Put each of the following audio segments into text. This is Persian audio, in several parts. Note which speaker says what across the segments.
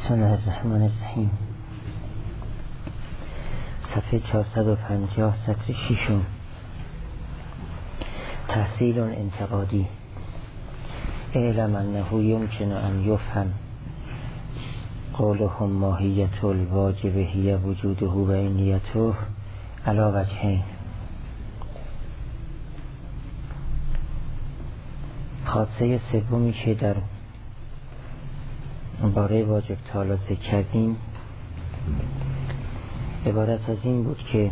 Speaker 1: بسم الله الرحمن الرحیم. صفحه 450 سطر 6. تحصیل انتقادی. اعلم انه یمکن ان یفهم قولهم ماهیت الواجب هی وجوده و عینیته علی وجهین. خاصه سومی که در باره واجب تعالی ذکر کردیم عبارت از این بود که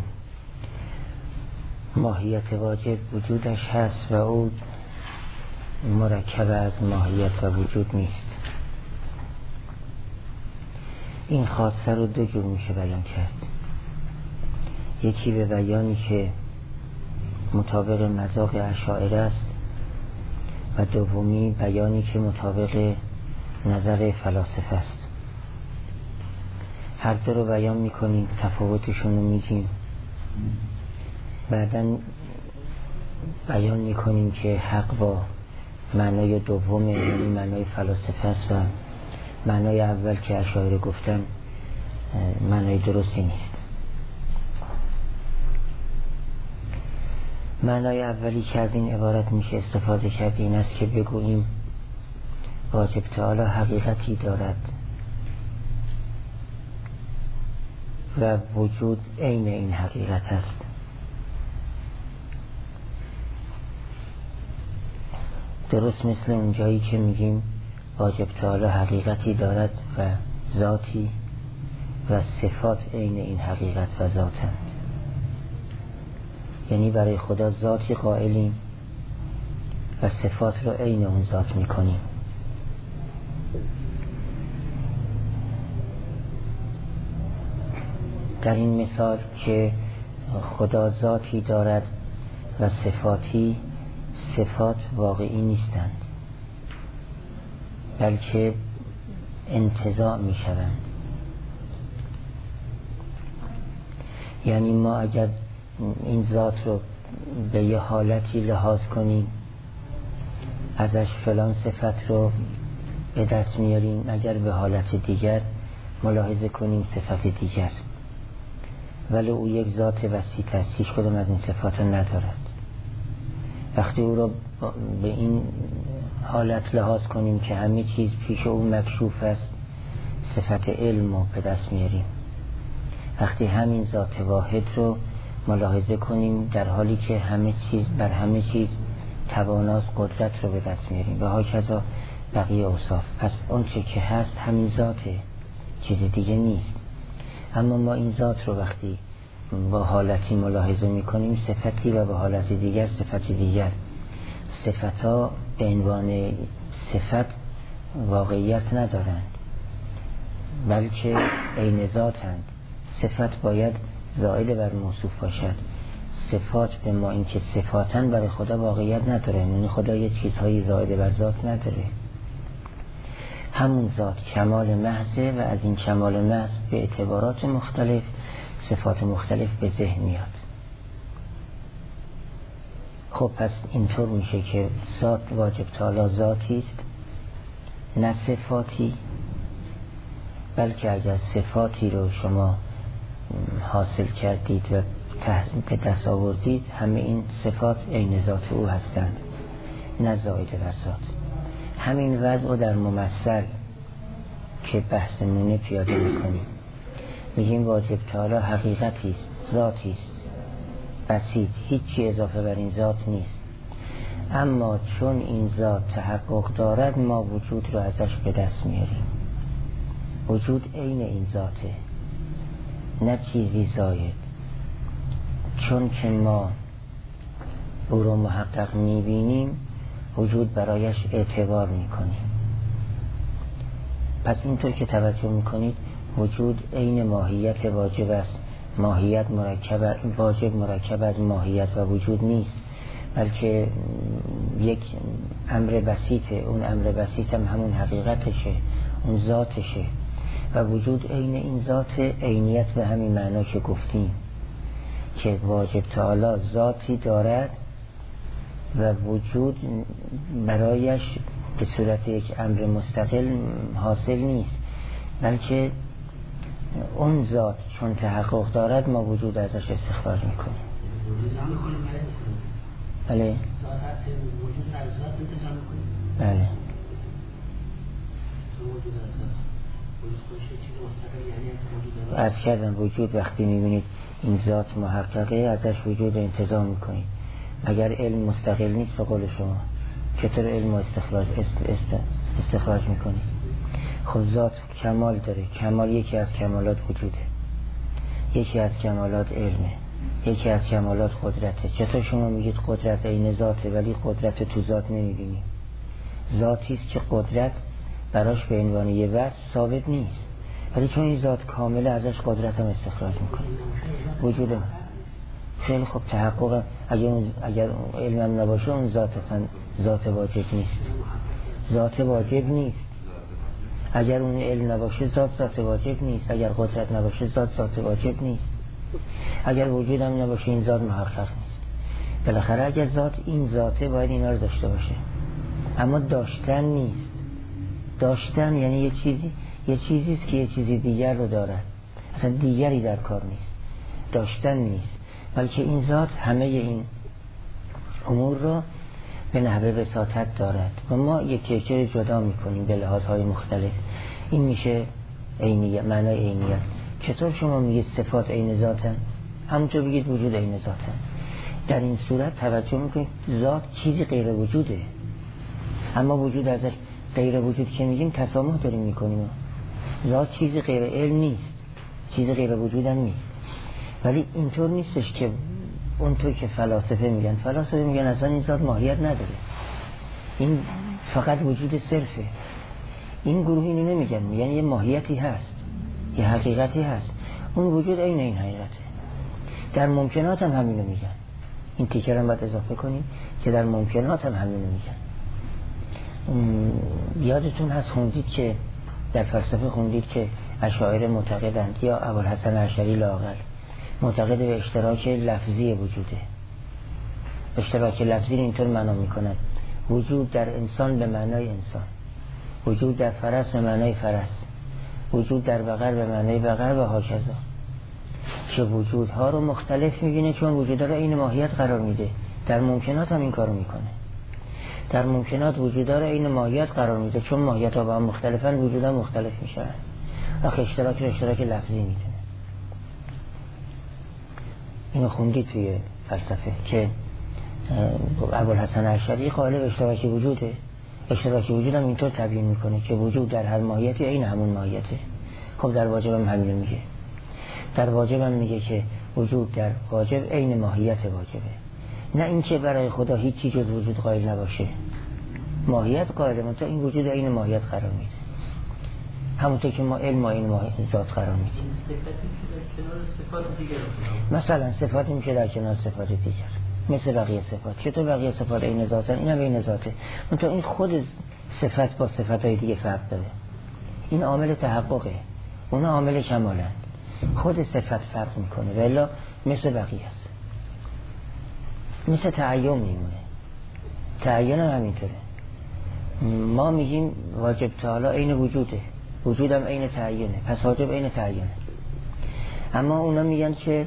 Speaker 1: ماهیت واجب وجودش هست و او مرکب از ماهیت و وجود نیست. این خاصه رو دو جور میشه بیان کرد. یکی به بیانی که مطابق مذاق اشاعره است و دومی بیانی که مطابق نظر فلاسفه است. هر دو رو بیان میکنیم، تفاوتشون رو میگیم، بعداً بیان میکنیم که حق با معنای دوم یعنی معنای فلاسفه است و معنای اول که اشاعره گفتن معنای درستی نیست. معنای اولی که از این عبارت میشه استفاده کرد این است که بگوییم واجب تعالی حقیقتی دارد و وجود عین این حقیقت است. درست مثل اون جایی که میگیم واجب تعالی حقیقتی دارد و ذاتی و صفات عین این حقیقت و ذاتند. یعنی برای خدا ذاتی قائلیم و صفات رو عین اون ذات میکنیم. در این مثال که خدا ذاتی دارد و صفاتی، صفات واقعی نیستند بلکه انتزاع می شوند. یعنی ما اگر این ذات رو به یه حالتی لحاظ کنیم ازش فلان صفت رو به دست میاریم، اگر به حالت دیگر ملاحظه کنیم صفت دیگر، ولی او یک ذات وسیط است، هیچ کدام از این صفات ندارد. وقتی او را به این حالت لحاظ کنیم که همه چیز پیش او مکشوف است، صفت علم رو به دست میاریم. وقتی همین ذات واحد رو ملاحظه کنیم در حالی که همه چیز بر همه چیز تواناست، قدرت رو به دست میاریم و هاکذا بقیه اوصاف. پس اون چه که هست همین ذاته، چیز دیگه نیست. اما ما این ذات رو وقتی با حالتی ملاحظه میکنیم صفتی و با حالت دیگر صفتی دیگر. صفتها به عنوان صفت واقعیت ندارند بلکه عین ذاتند. صفت باید زائد بر موصوف باشد. صفات به ما این که صفاتن برای خدا واقعیت نداره، یعنی خدا یه چیزهایی زائد بر ذات نداره. همون ذات کمال محضه و از این کمال محض به اعتبارات مختلف صفات مختلف به ذهن میاد. خب پس اینطور میشه که ذات واجب تعالی ذاتی است نه صفاتی، بلکه اگر صفاتی رو شما حاصل کردید و به دست آوردید همه این صفات عین ذات او هستند نه زائد بر ذات. همین وضع رو در ممثل که بحث نمونه پیاده میکنیم میگیم واجب تعالی حقیقتی است، ذاتی است بسیط، هیچی اضافه بر این ذات نیست. اما چون این ذات تحقق دارد ما وجود رو ازش به دست میاریم. وجود عین این ذاته نه چیزی زاید. چون که ما او رو محقق میبینیم وجود برایش اعتبار میکنیم. پس اینطور که توجه میکنید وجود عین ماهیت واجب است. ماهیت مرکب، واجب مرکب از ماهیت و وجود نیست بلکه یک امر بسیطه. اون امر بسیط هم همون حقیقتشه، اون ذاتشه و وجود عین این ذات. عینیت به همین معنا که گفتیم که واجب تعالی ذاتی دارد و وجود برایش به صورت یک امر مستقل حاصل نیست بلکه اون ذات چون تحقق دارد ما وجود ازش استخراج میکنیم. بله بله از کردن وجود وقتی میبینید این ذات محققه ازش وجود انتزاع میکنید. اگر علم مستقل نیست به قول شما چطور علم استخراج میکنید؟ خب ذات کمال داره، کمال یکی از کمالات وجوده، یکی از کمالات علمه، یکی از کمالات قدرته. چطور شما میگید قدرت عین ذاته ولی قدرت تو ذات نمیبینید؟ ذاتی است که قدرت براش به عنوان یه وصف ثابت نیست، ولی چون این ذات کامله ازش قدرت هم استخراج میکنه. وجوده خیلی خوب تحقق. اگر علمم نباشه اون ذات اصلا ذات واجب نیست، ذات واجب نیست. اگر اون علم نباشه ذات واجب نیست، اگر قدرت نباشه ذات واجب نیست، اگر وجود هم نباشه این ذات محقق نیست. بالاخره اگر ذات این ذاته باید اینا رو داشته باشه، اما داشتن نیست. داشتن یعنی یه چیزی است که یه چیزی دیگر رو دارد، اصلا دیگری در کار نیست. داشتن نیست، بلکه این ذات همه این امور رو به نحوه وساطت دارد و ما یک جدا میکنیم به لحاظهای مختلف. این میشه عینیت، معنای عینیت. چطور شما میگید صفات عین ذاتن؟ همونطور بگید وجود عین ذاتن. در این صورت توجه میکنید ذات چیزی غیر وجوده، اما وجود ازش غیر وجود که میگیم تسامح داریم میکنیم. ذات چیزی غیر علم نیست، چیزی غیر وجود هم نیست. ولی اینطور نیستش که اونطور که فلاسفه میگن اصلا این ذات ماهیت نداره، این فقط وجود صرفه. این گروه اینو نمیگن، یعنی یه ماهیتی هست، یه حقیقتی هست، اون وجود عین این حقیقته. در ممکنات هم همینو میگن. این تیکر هم باید اضافه کنیم که در ممکنات هم همینو میگن. یادتون هست خوندید که در فلسفه خوندید که اشاعره معتقدند یا ابوالحسن اشعری لااقل معتقد به اشتراک لفظی وجوده. اشتراک لفظی اینطور معنا میکنن وجود در انسان به معنای انسان، وجود در فرس به معنای فرس، وجود در بقر به معنای بقر و هاکذا. که وجودها رو مختلف میبینه چون وجودها رو این ماهیت قرار میده. در ممکنات هم این کارو میکنه. در ممکنات وجودها رو این ماهیت قرار میده چون ماهیت ها با هم مختلفن، وجودها مختلف میشن. آخه اشتراک لفظی میدونه. اینو خوندی توی فلسفه که ابوالحسن اشعری قائل به اشتراک وجوده. اشتراک وجود هم اینطور تبیین میکنه که وجود در هر ماهیتی این همون ماهیته. خب در واجب هم همینو میگه. در واجب هم میگه که وجود در واجب عین ماهیت واجبه، نه اینکه برای خدا هیچی جز وجود قائل نباشه. ماهیت قائله، منتها این وجود عین ماهیت قرار میده، همونطور که ما علم این ماهیت ذات قرار میدیم. مثلا صفات میشه در کنار صفات دیگر، مثل بقیه صفات. چطور بقیه صفات عین ذاتن؟ این هم عین ذاته، منتها این خود صفت با صفتهای دیگه فرق داره. این عامل تحققه، اون عامل کمالن. خود صفت فرق میکنه، ولی مثل بقیه است. مثل تعین میمونه. تعین هم همینطوره. ما میگیم واجب تعالی عین وجوده، وجودم عین تعینه، پس واجب عین تعینه. اما اونا میگن که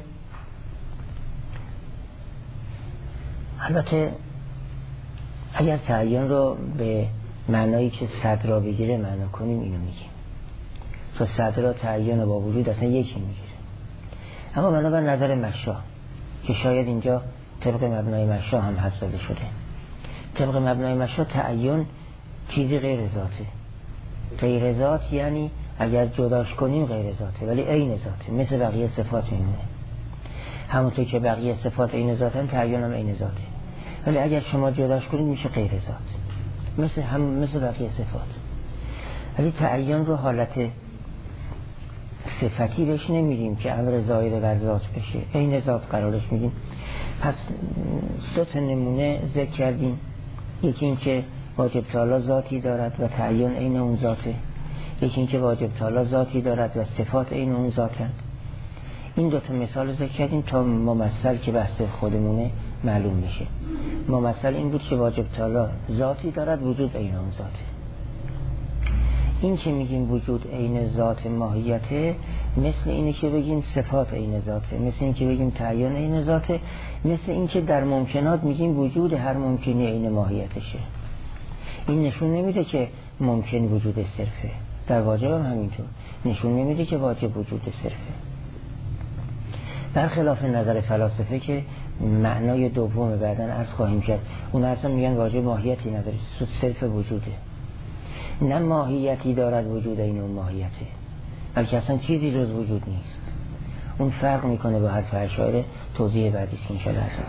Speaker 1: البته اگر تعین رو به معنایی که صد را بگیره معنا کنیم اینو میگیم، تو صد را تعین با وجود اصلا یکی میگیره. اما بنابر نظر مشا که شاید اینجا طبق مبنای مشا هم حرف زده شده، طبق مبنای مشا تعین چیزی غیر ذاته. غیر ذات یعنی اگر جداش کنیم غیر ذاته ولی عین ذاته، مثل بقیه صفات میمونه. همونطور که بقیه صفات عین ذاتن تعین هم عین ذاته، ولی اگر شما جداش کنید میشه غیر ذات، مثل بقیه صفات. ولی تعین رو حالت صفتی بهش نمیدیم که امر ظاهر بر ذات بشه، عین ذات قرارش میدیم. پس دو تا نمونه ذکر کردیم، یکی این که واجب تعالی ذاتی دارد و تعین عین اون ذاته، یکی این که واجب تعالی ذاتی دارد و صفات عین اون ذاتند. این دو تا مثال ذکر کردیم تا ممثل که بحث خودمونه معلوم میشه. ممثل این بود که واجب تعالی ذاتی دارد، وجود عین اون ذاته. این که میگیم وجود عین ذات ماهیته، مثل اینه که بگیم صفات عین ذاته، مثل این که بگیم تعین عین ذاته، مثل این که در ممکنات میگیم وجود هر ممکنی عین ماهیتشه. این نشون نمیده که ممکن وجود صرفه، در واجب هم همینطور نشون نمیده که واجب وجود صرفه. برخلاف نظر فلاسفه که معنای دوم بعداً عرض خواهیم کرد، اون اصلا میگن واجب ماهیتی نداره، صرف وجوده، نه ماهیتی دارد وجود این اون ماهیته، بلکه اصلا چیزی جز وجود نیست. اون فرق میکنه با حرف اشاعره، توضیح بعدی که انشاءالله هست.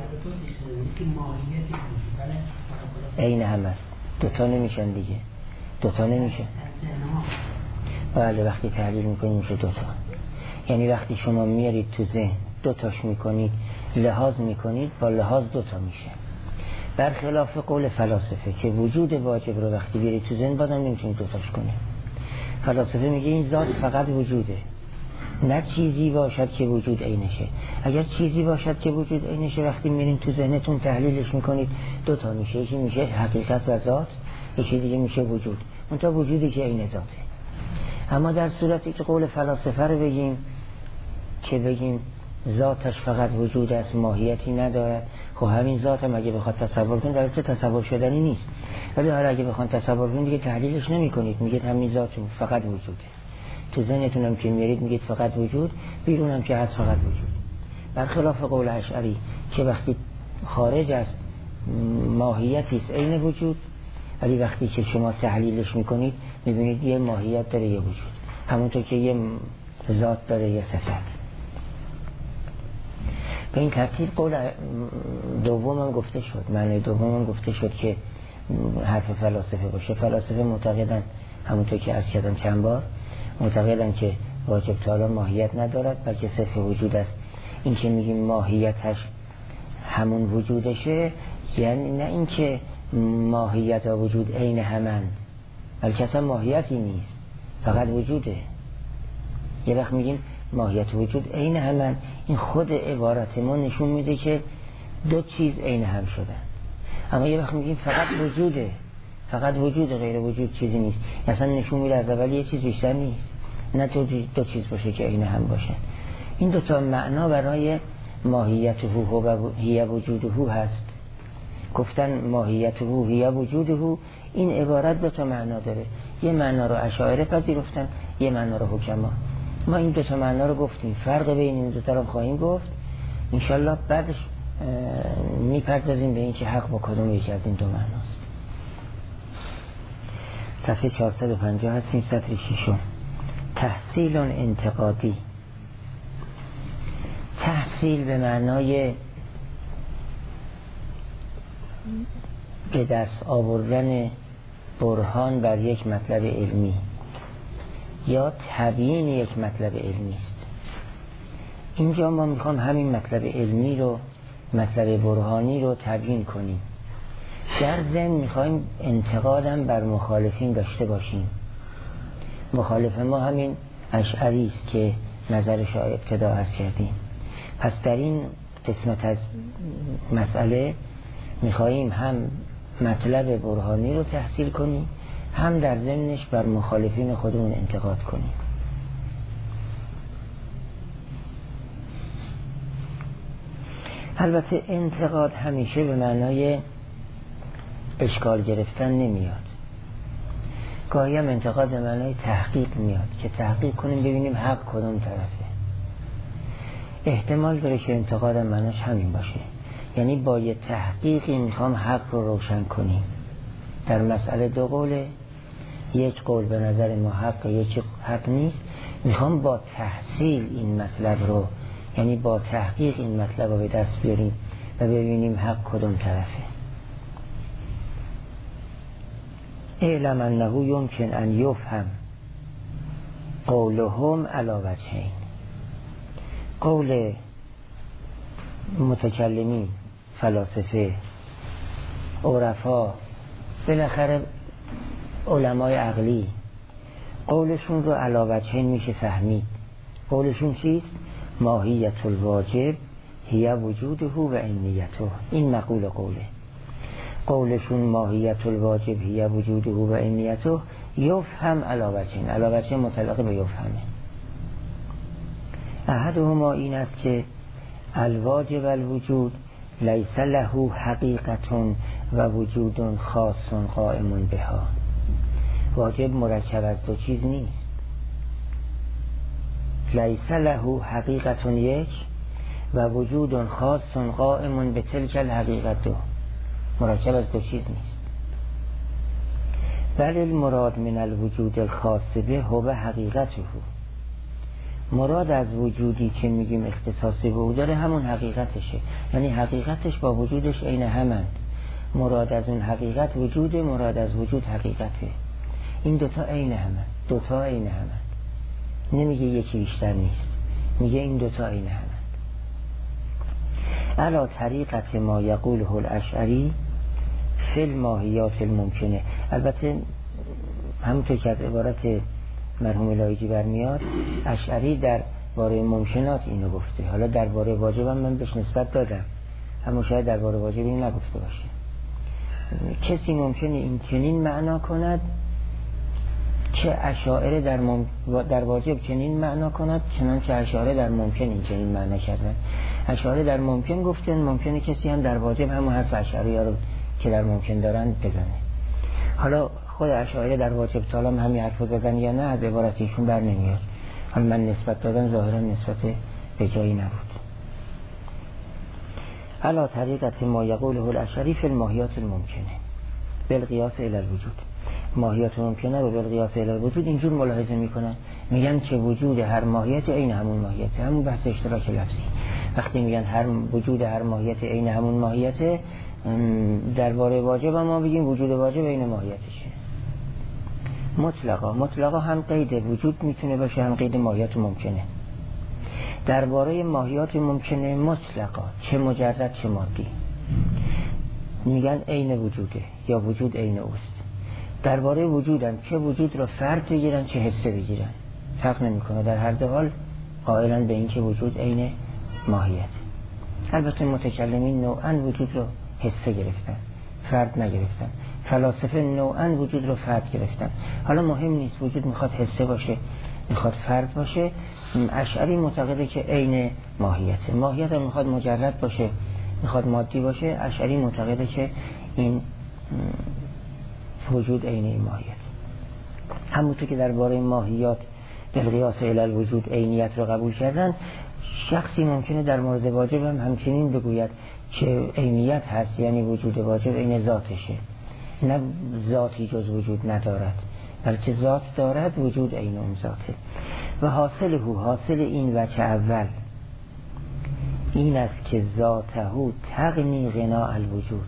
Speaker 1: عین هم است، دوتا نمیشن دیگه، دوتا نمیشن. بله وقتی تحلیل میکنید میشه دوتا. یعنی وقتی شما میارید تو ذهن دوتاش میکنید، لحاظ میکنید، با لحاظ دوتا میشه. برخلاف قول فلاسفه که وجود واجب رو وقتی بیارید تو ذهن بازم نمیتونید دوتاش کنید. فلاسفه میگه این ذات فقط وجوده، نه چیزی باشد که وجود عینشه. اگر چیزی باشد که وجود عینشه، وقتی میرین تو ذهنتون تحلیلش میکنید دوتا میشه، یکی میشه حقیقت و ذات، یکی دیگه میشه وجود. اون تا وجودی که عین ذاته. اما در صورتی که قول فلاسفه رو بگیم که بگیم ذاتش فقط وجود است، ماهیتی ندارد، خب همین ذات هم اگه بخواد تصور کنید در تصور شدنی نیست، ولی حالا اگه بخواد تصور کنید دیگه تحلیلش نمی کنید، میگید همین ذات فقط وجوده. تو ذهنتون هم که میارید میگید فقط وجود، بیرون هم که هست فقط وجود. برخلاف قول اشعری که وقتی خارج از ماهیتی است عین وجود، ولی وقتی که شما تحلیلش میکنید میبینید یه ماهیت داره یه وجود، همونطور که یه ذات داره یه صفت. به این ترتیب قول دوم هم گفته شد، معنی دوم هم گفته شد که حرف فلاسفه باشه. فلاسفه معتقدن، همونطور که عرض کردم چند بار، معتقدن که واجب تعالی ماهیت ندارد بلکه صرف وجود است. این که میگیم ماهیتش همون وجودشه، یعنی نه این که ماهیت و وجود عین همند، بلکه اصلا ماهیتی نیست، فقط وجوده. یه وقت میگیم ماهیت و وجود عین همند، این خود عبارت ما نشون میده که دو چیز عین هم شدن. اما یه وقت میگیم فقط وجوده، فقط وجود، غیر وجود چیزی نیست، اصلا نشون میده از اول یه چیز بیشتر نیست، نه دو چیز باشه که عین هم باشن. این دو تا معنا برای ماهیت هو و هی وجود هو هست. گفتن ماهیت هو هی وجود هو، این عبارت دو تا معنا داره، یه معنا رو اشاعره پذیرفتن، یه معنا رو حکما. ما این دو تا معنا رو گفتیم، فرق بین این دو تا رو خواهیم گفت انشالله. بعدش میپردازیم به این که حق با کدوم یکی از این دو معناست. صفحه 450 هستیم، سطر 6. تحصیل انتقادی. تحصیل به معنای به دست آوردن برهان بر یک مطلب علمی یا تبیین یک مطلب علمی است. اینجا ما میخوام همین مطلب علمی رو، مطلب برهانی رو تبیین کنیم. در ضمن میخوایم انتقادم بر مخالفین داشته باشیم. مخالف ما همین اشعری است که نظرش را ابتدا عرض کردیم. پس در این قسمت از مسئله میخوایم هم مطلب برهانی رو تحصیل کنیم، هم در ضمنش بر مخالفین خودمون انتقاد کنیم. البته انتقاد همیشه به معنای اشکال گرفتن نمیاد، گاهی هم انتقاد به معنای تحقیق میاد که تحقیق کنیم ببینیم حق کدوم طرفه. احتمال داره که انتقاد معناش همین باشه، یعنی با یه تحقیقی میخوام حق رو روشن کنیم. در مسئله دو قوله، یک قول به نظر ما حق، یک حق نیست، میخوام با تحصیل این مطلب رو، یعنی با تحقیق این مطلب رو به دست بیاریم و ببینیم حق کدوم طرفه. اعلم انه یمکن ان یفهم قولهم علی وجهین. قول متکلمین، فلاسفه، عرفا، بالاخره علمای عقلی، قولشون رو علی وجهین میشه فهمید. قولشون چیست؟ ماهیت الواجب هی وجوده و عینیته. این مقول قوله. قولشون ماهیت الواجب هی وجوده و عینیته، یفهم علاوتین، علاوتین مطلقه به یفهمه. احدهما این است که الواجب الوجود لیس له حقیقت و وجود خاص قائم بها. واجب مرکب از دو چیز نیست. لیس له حقیقت یک و وجود خاص قائم به تلک الحقیقت دو، مرکب از دو چیز نیست. بل المراد من الوجود الخاص به هو حقیقته، مراد از وجودی که میگیم اختصاصی به او داره همون حقیقتشه، یعنی حقیقتش با وجودش عین همند. مراد از اون حقیقت وجوده، مراد از وجود حقیقته. این دوتا عین همند، دوتا عین همند. نمیگه یکی بیشتر نیست، میگه این دوتا عین همند. علا طریقت ما یقوله الاشعری فی الماهیات الممکنه. البته همونطور که از عبارت مرحوم لایجی برمیاد، اشعری در باره ممکنات اینو گفته، حالا در باره واجب هم من بهش نسبت دادم، اما شاید در باره واجب اینو نگفته باشه. کسی ممکنه این چنین معنا کند که اشاعره در واجب چنین معنا کند، چنانچه اشاعره در ممکن این چنین معنا کردن. اشاعره در ممکن گفتن، ممکنه کسی هم در واجب همون حرف اشعری ها رو که در ممکن دارن بزنه. حالا خود اشاعره در واجب تعالی همین حرف زدن یا نه از عبارت ایشون بر نمیاد. حالا من نسبت دادن ظاهرا نسبت به جایی نبود. علا طریقت ما یقوله الاشعری فی الماهیات الممکنه بالقیاس الی الوجود. ماهیات ممکنه رو بالقیاس الی الوجود اینجور ملاحظه میکنن، میگن که وجود هر ماهیت عین همون ماهیت، همون بحث اشتراک لفظی. وقتی میگن هر وجود هر ماهیت عین همون ماهیت، درباره واجب ما بگیم وجود واجب عین ماهیتشه. مطلقا هم قید وجود میتونه باشه، هم قید ماهیت ممکنه. درباره ماهیات ممکنه مطلقا چه مجرد چه مادی میگن عین وجوده یا وجود عین اوست. درباره وجودم چه وجود را فرد بگیرن چه حسه بگیرن فرق نمیکنه، در هر دو حال قائلن به این که وجود عین ماهیت. البته متکلمین نوعا وجود رو حسه گرفتن، فرد نگرفتن. فلاسفه نوعا وجود رو فرد گرفتن. حالا مهم نیست وجود میخواد حسه باشه میخواد فرد باشه. اشعری معتقده که عین ماهیته، ماهیت هم میخواد مجرد باشه میخواد مادی باشه. اشعری معتقده که این وجود عین این ماهیت. همونطور که درباره ماهیات بالقیاس الی الوجود عینیت رو قبول کردن، شخصی ممکنه در مورد واجب هم همچنین بگوید که عینیت هست، یعنی وجود واجب عین ذاتشه، نه ذاتی جز وجود ندارد بلکه ذات دارد، وجود عین اون ذاته. و حاصل این وجه اول این است که ذاته تغنی غنا الوجود.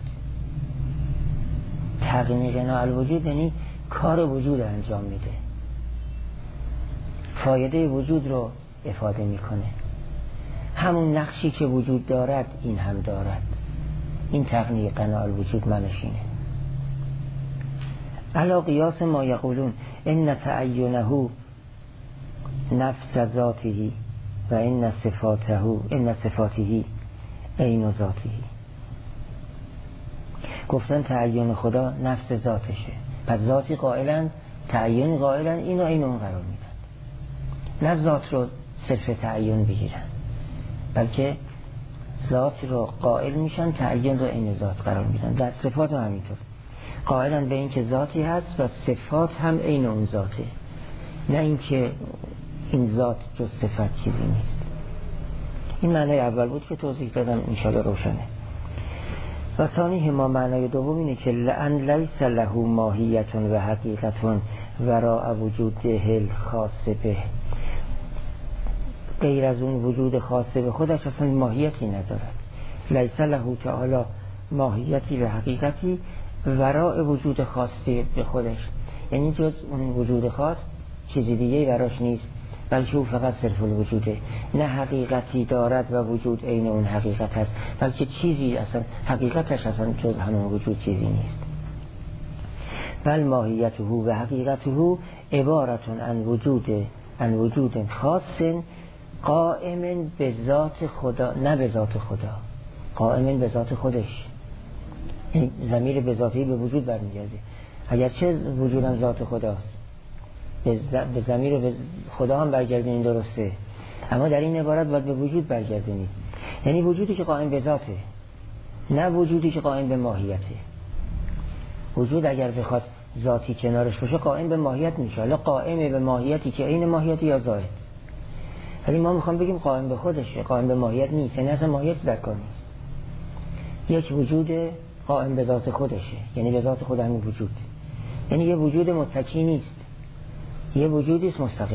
Speaker 1: تغنی غنا الوجود یعنی کار وجود انجام میده، فایده وجود رو افاده میکنه. همون نقشی که وجود دارد این هم دارد. این تغنی غنا الوجود منشینه. علا قیاس ما یقولون ان تعینه نفس ذاته و ان صفاته عین ذاته. گفتن تعین خدا نفس ذاتشه، پس ذاتی قائلن، تعین قائلن، اینو عین اون قرار میدن. نه ذات رو صرف تعین بگیرن بلکه ذات رو قائل میشن، تعین رو عین ذات قرار میدن. در صفات هم همینطور قائلن به این که ذاتی هست و صفات هم عین اون ذاته، نه اینکه این ذات جز صفت چیزی نیست. این معنی اول بود که توضیح دادم، انشاءالله روشنه. و ثانی ما معنی دوم اینه که لأن لیس له ماهیت و حقیقت وراء وجوده الخاص به. غیر از اون وجود خاص به خودش اصلا ماهیتی ندارد. لیس له تعالی ماهیتی و حقیقتی وراء وجود خاصی به خودش، یعنی جز اون وجود خاص چیزی دیگه براش نیست، بلکه او فقط صرف الوجوده. نه حقیقتی دارد و وجود عین اون حقیقت هست، بلکه چیزی اصلا حقیقتش اصلا جز همون وجود چیزی نیست. بل ماهیته و حقیقته عبارتون عن وجود خاص قائم به ذات خدا، نه به ذات خدا، قائم به ذات خودش. این ضمیر به ذاتی به وجود برمیگرده. اگرچه وجودم ذات خداست به ضمیر و به خدا هم برگردونید درسته، اما در این عبارت باید به وجود برگردونید، یعنی وجودی که قائم به ذاته، نه وجودی که قائم به ماهیته. وجود اگر بخواد ذاتی کنارش باشه قائم به ماهیت میشه، حالا قائم به ماهیتی که عین ماهیت یا زائد. ولی ما میخوام بگیم قائم به خودشه، قائم به ماهیت نیست، یعنی اصلا ماهیت در کار نیست. یک وجود قائم به ذات خودشه، یعنی به ذات خود همین وجود، یعنی یه وجود متکی نیست، یه وجودی است مستقل.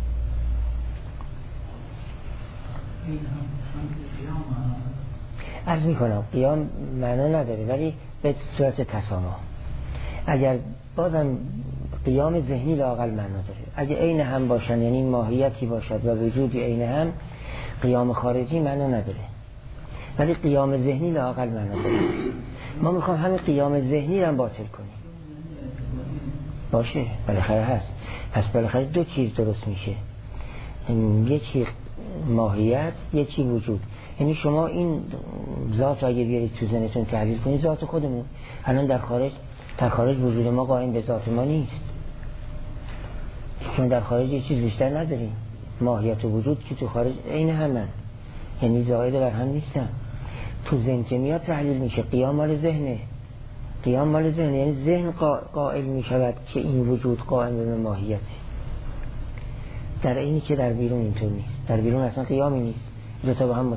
Speaker 1: عرض میکنم قیام معنا نداره ولی به صورت تسامح. اگر بازم قیام ذهنی لااقل معنا داره، اگه عین هم باشن یعنی ماهیتی باشد و وجودی عین هم، قیام خارجی معنا نداره، ولی قیام ذهنی لااقل معنا داره. ما میخوام همین قیام ذهنی رو هم باطل کنیم. باشه بالاخره هست، پس بالاخره دو چیز درست میشه، یکی ماهیت یکی وجود. یعنی شما این ذات رو اگه بیارید تو ذهنتون تحلیل کنید، ذات خودمون الان در خارج وجود ما قائم به ذات ما نیست، چون در خارج یه چیز بیشتر نداریم. ماهیت و وجود که تو خارج عین همن، یعنی زائد بر هم نیستن. تو ذهن که میاد تحلیل میشه، قیام مال ذهنه، قیام مال ذهن، یعنی ذهن قائل میشود که این وجود قائم به ماهیته، در اینی که در بیرون اینطور نیست. در بیرون اصلا قیامی نیست، دو تا با هم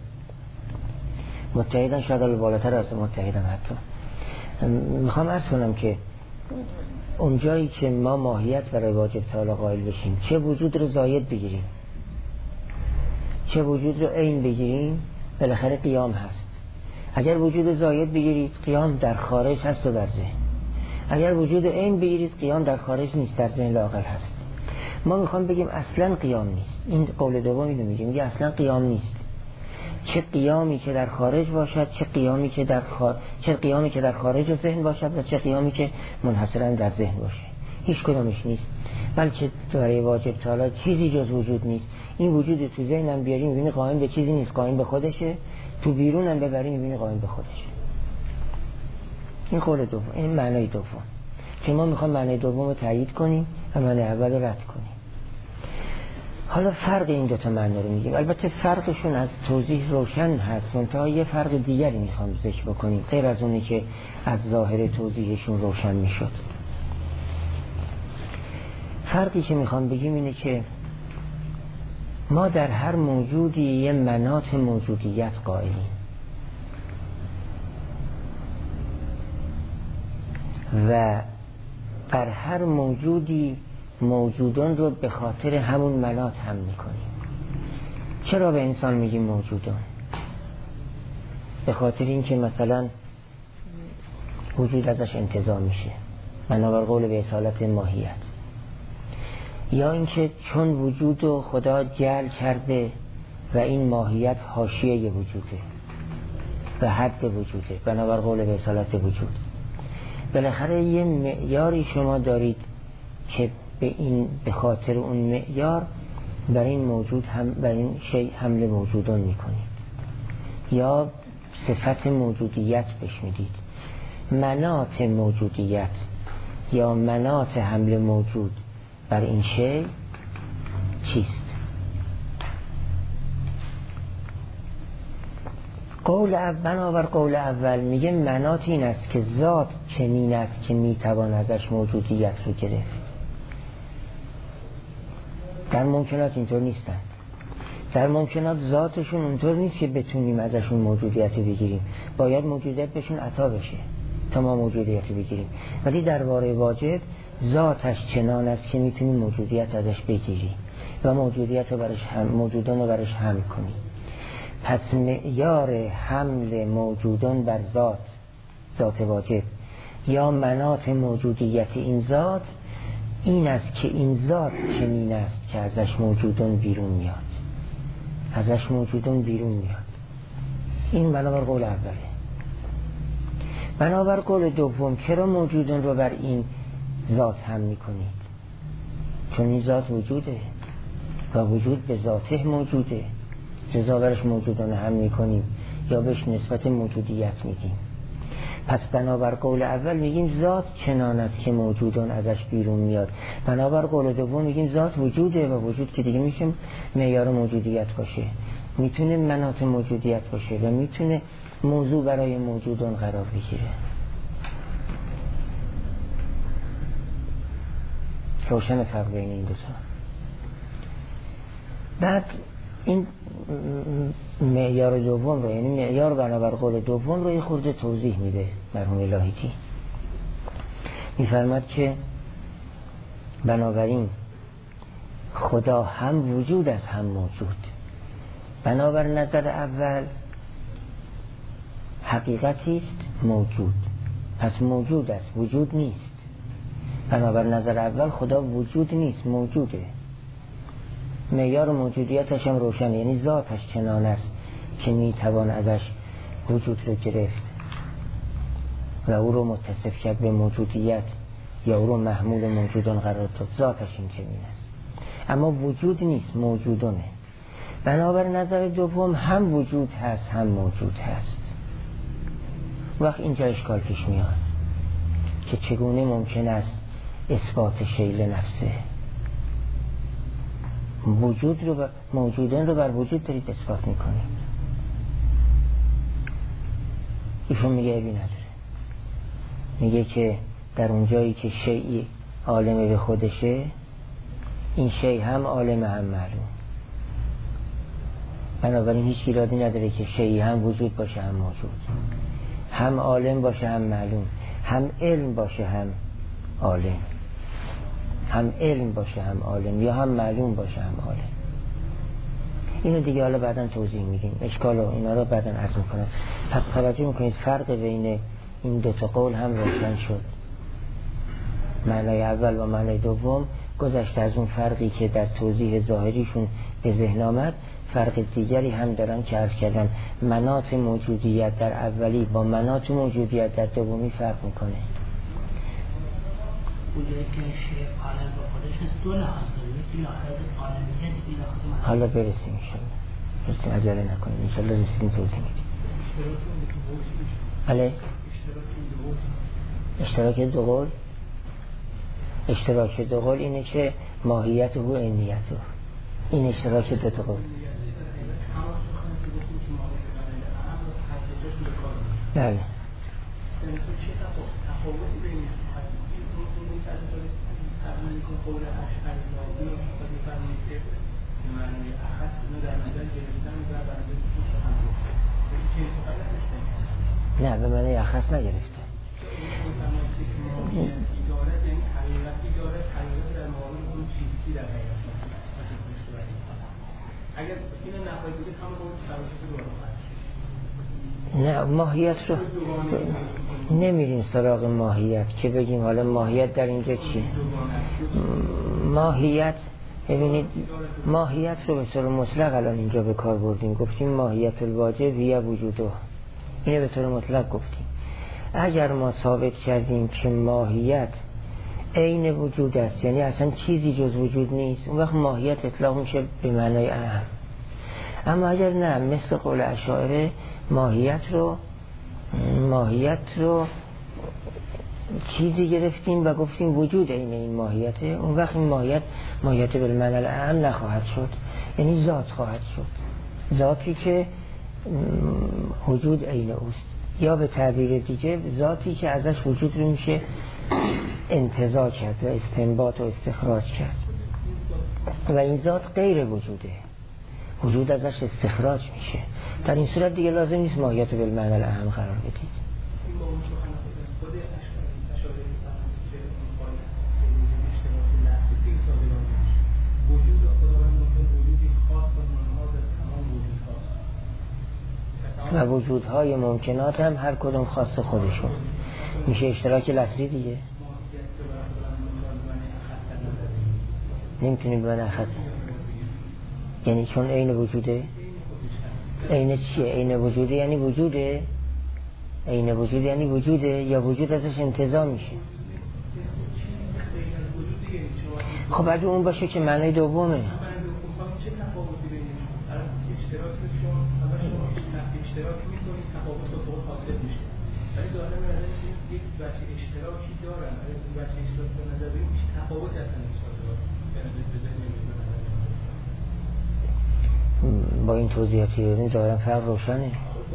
Speaker 1: متحدن، شاید الان بالاتر از متحدن. حتی میخوام عرض کنم که اونجایی که ما ماهیت برای واجب تعالی قائل بشیم، چه وجود رو زاید بگیریم چه وجود رو عین بگیریم، بالاخره قیام هست. اگر وجود زاید بگیرید قیام در خارج هست و در ذهن، اگر وجود عین بگیرید قیام در خارج نیست، در ذهن لااقل هست. ما میخوام بگیم اصلا قیام نیست، این قول دوم اینو میگه اصلا قیام نیست. چه قیامی که در خارج باشد، چه قیامی که در خارج ذهن باشد و چه قیامی که منحصرا در ذهن باشه، هیچ کدامش نیست. بلکه برای واجب تعالی چیزی جز وجود نیست. این وجود تو ذهنم بیاریم میبینی قائم به چیزی نیست، قائم به خودشه. تو بیرونم ببریم میبینی قائم به خودشه. این قول دوم، این معنای دوم که ما میخوام معنای دوم رو تایید کنیم و معنای اول رو رد کنیم. حالا فرق این دوتا معنی رو میگیم، البته فرقشون از توضیح روشن هست، منتها یه فرق دیگری میخوام ذکر بکنیم غیر از اونی که از ظاهر توضیحشون روشن میشد. فرقی که میخوام بگیم اینه که ما در هر موجودی یه مناط موجودیت قائلیم و بر هر موجودی موجودان رو به خاطر همون مناط هم میکنیم. چرا به انسان میگیم موجودان؟ به خاطر این که مثلا وجود ازش انتزاع میشه، بنابر قول به اصالت ماهیت، یا اینکه چون وجود رو خدا جعل کرده و این ماهیت حاشیه وجوده و حد وجوده، بنابر قول به اصالت وجود. بالاخره یه معیاری شما دارید که به خاطر اون معیار بر این موجود هم بر این شیء حمل موجودان میکنید یا صفت موجودیت بهش میدید. مناط موجودیت یا مناط حمل موجود بر این شیء چیست؟ بنابر قول اول میگه مناط این است که ذات چنین است که میتوان ازش موجودیت رو گرفت. در ممکنات اینطور نیستن. در ممکنات ذاتشون اونطور نیست که بتونیم ازشون موجودیت بگیریم، باید موجودیت بهشون عطا بشه تا ما موجودیت بگیریم. ولی درباره واجب ذاتش چنان است که میتونیم موجودیت ازش بگیریم و موجودیت رو موجودان رو برش حمل کنیم. پس معیار حمل موجودان بر ذات واجب یا مناط موجودیت این ذات این است که این ذات چنین است که ازش موجودان بیرون میاد، ازش موجودان بیرون میاد. این بنابر قول اوله. بنابر قول دوم چرا موجودان رو بر این ذات هم میکنید؟ چون این ذات وجوده و وجود به ذاته موجوده، لذا برش موجودان هم میکنیم یا بهش نسبت موجودیت میدیم. پس بنابر قول اول میگیم ذات چنان است که موجودان ازش بیرون میاد، بنابر قول دوم میگیم ذات وجوده و وجود که دیگه میشه معیار موجودیت باشه، میتونه مناط موجودیت باشه و میتونه موضوع برای موجودان قرار بگیره. روشن فرق بین این دو تا. بعد این معیار دوم رو، یعنی معیار بنابر قول دوم رو یه خورده توضیح میده مرحوم لاهیتی. میفرماد که بنابراین خدا هم وجود است هم موجود. بنابر نظر اول حقیقتی است موجود، پس موجود است، وجود نیست. بنابر نظر اول خدا وجود نیست، موجوده. معیار موجودیتش هم روشن، یعنی ذاتش چنان است که میتوان ازش وجود رو گرفت و او رو متصف کرد به موجودیت یا او رو محمول موجودان قرار داد. ذاتش این چنین است، اما وجود نیست، موجودانه. بنابر نظر دوم هم وجود هست هم موجود هست. وقت اینجا اشکال پیش میاد که چگونه ممکن است اثبات شیء نفسه، وجود رو موجودن رو بر وجود دارید اثبات میکنید. ایشون میگه ابی نداره، میگه که در اونجایی که شیئی عالم به خودشه، این شیء هم عالم هم معلوم. بنابراین هیچ ایرادی نداره که شیئی هم وجود باشه هم موجود، هم عالم باشه هم معلوم، هم علم باشه هم عالم، هم علم باشه هم عالم، یا هم معلوم باشه هم عالم. اینو دیگه حالا بعداً توضیح میدیم، اشکال و اینا رو بعداً عرض میکنم. پس توجه میکنید فرق بین این دو تا قول هم روشن شد. معنای اول و معنای دوم گذشته از اون فرقی که در توضیح ظاهریشون به ذهن آمد، فرق دیگری هم دارن که عرض کردن مناط موجودیت در اولی با مناط موجودیت در دومی فرق میکنه. حالا برسیم انشالله، عجله نکنیم، انشالله رسیدیم توضیح میدیم. بله، اشتراک دو قول، اشتراک دو قول اینه که ماهیت و عینیت، این اشتراک دو قول. بله نه، به معنی اخص نگرفته. نه، ماهیت رو نمیریم سراغ ماهیت که بگیم حالا ماهیت در اینجا چیه. ماهیت، ببینید ماهیت رو به طور مطلق الان اینجا به کار بردیم، گفتیم ماهیت الواجب هی وجوده، اینه به طور مطلق گفتیم. اگر ما ثابت کردیم که ماهیت عین وجود است، یعنی اصلا چیزی جز وجود نیست، اون وقت ماهیت اطلاق میشه به معنای اهم. اما اگر نه، مثل قول اشاعره ماهیت رو چیزی گرفتیم و گفتیم وجود عین این ماهیته، اون وقت این ماهیت بالمعنی الاعم نخواهد شد، یعنی ذات خواهد شد، ذاتی که وجود عین اوست، یا به تعبیر دیگه ذاتی که ازش وجود رو میشه انتزاع کرد و استنباط و استخراج کرد و این ذات غیر وجوده، وجود ازش استخراج میشه. در این صورت دیگه لازم نیست ماهیت بالمعنی الاعم قرار بدید. و وجودهای ممکنات هم هر کدوم خاص خودشون میشه اشتراک لفظی دیگه، نمیتونیم به نخص، یعنی چون عین وجوده. عین چیه؟ عین وجوده یعنی وجوده، عین وجود یعنی وجوده یا وجود ازش انتزاع میشه. خب اگه اون باشه که معنی دومه.
Speaker 2: ولی دارم نظر یک بچه اشتراکی دارن، این بچه اشتراک به نظر بگیم میشه تفاوت هستن
Speaker 1: با این توضیحاتی داریم ظاهرا فرق روشنه.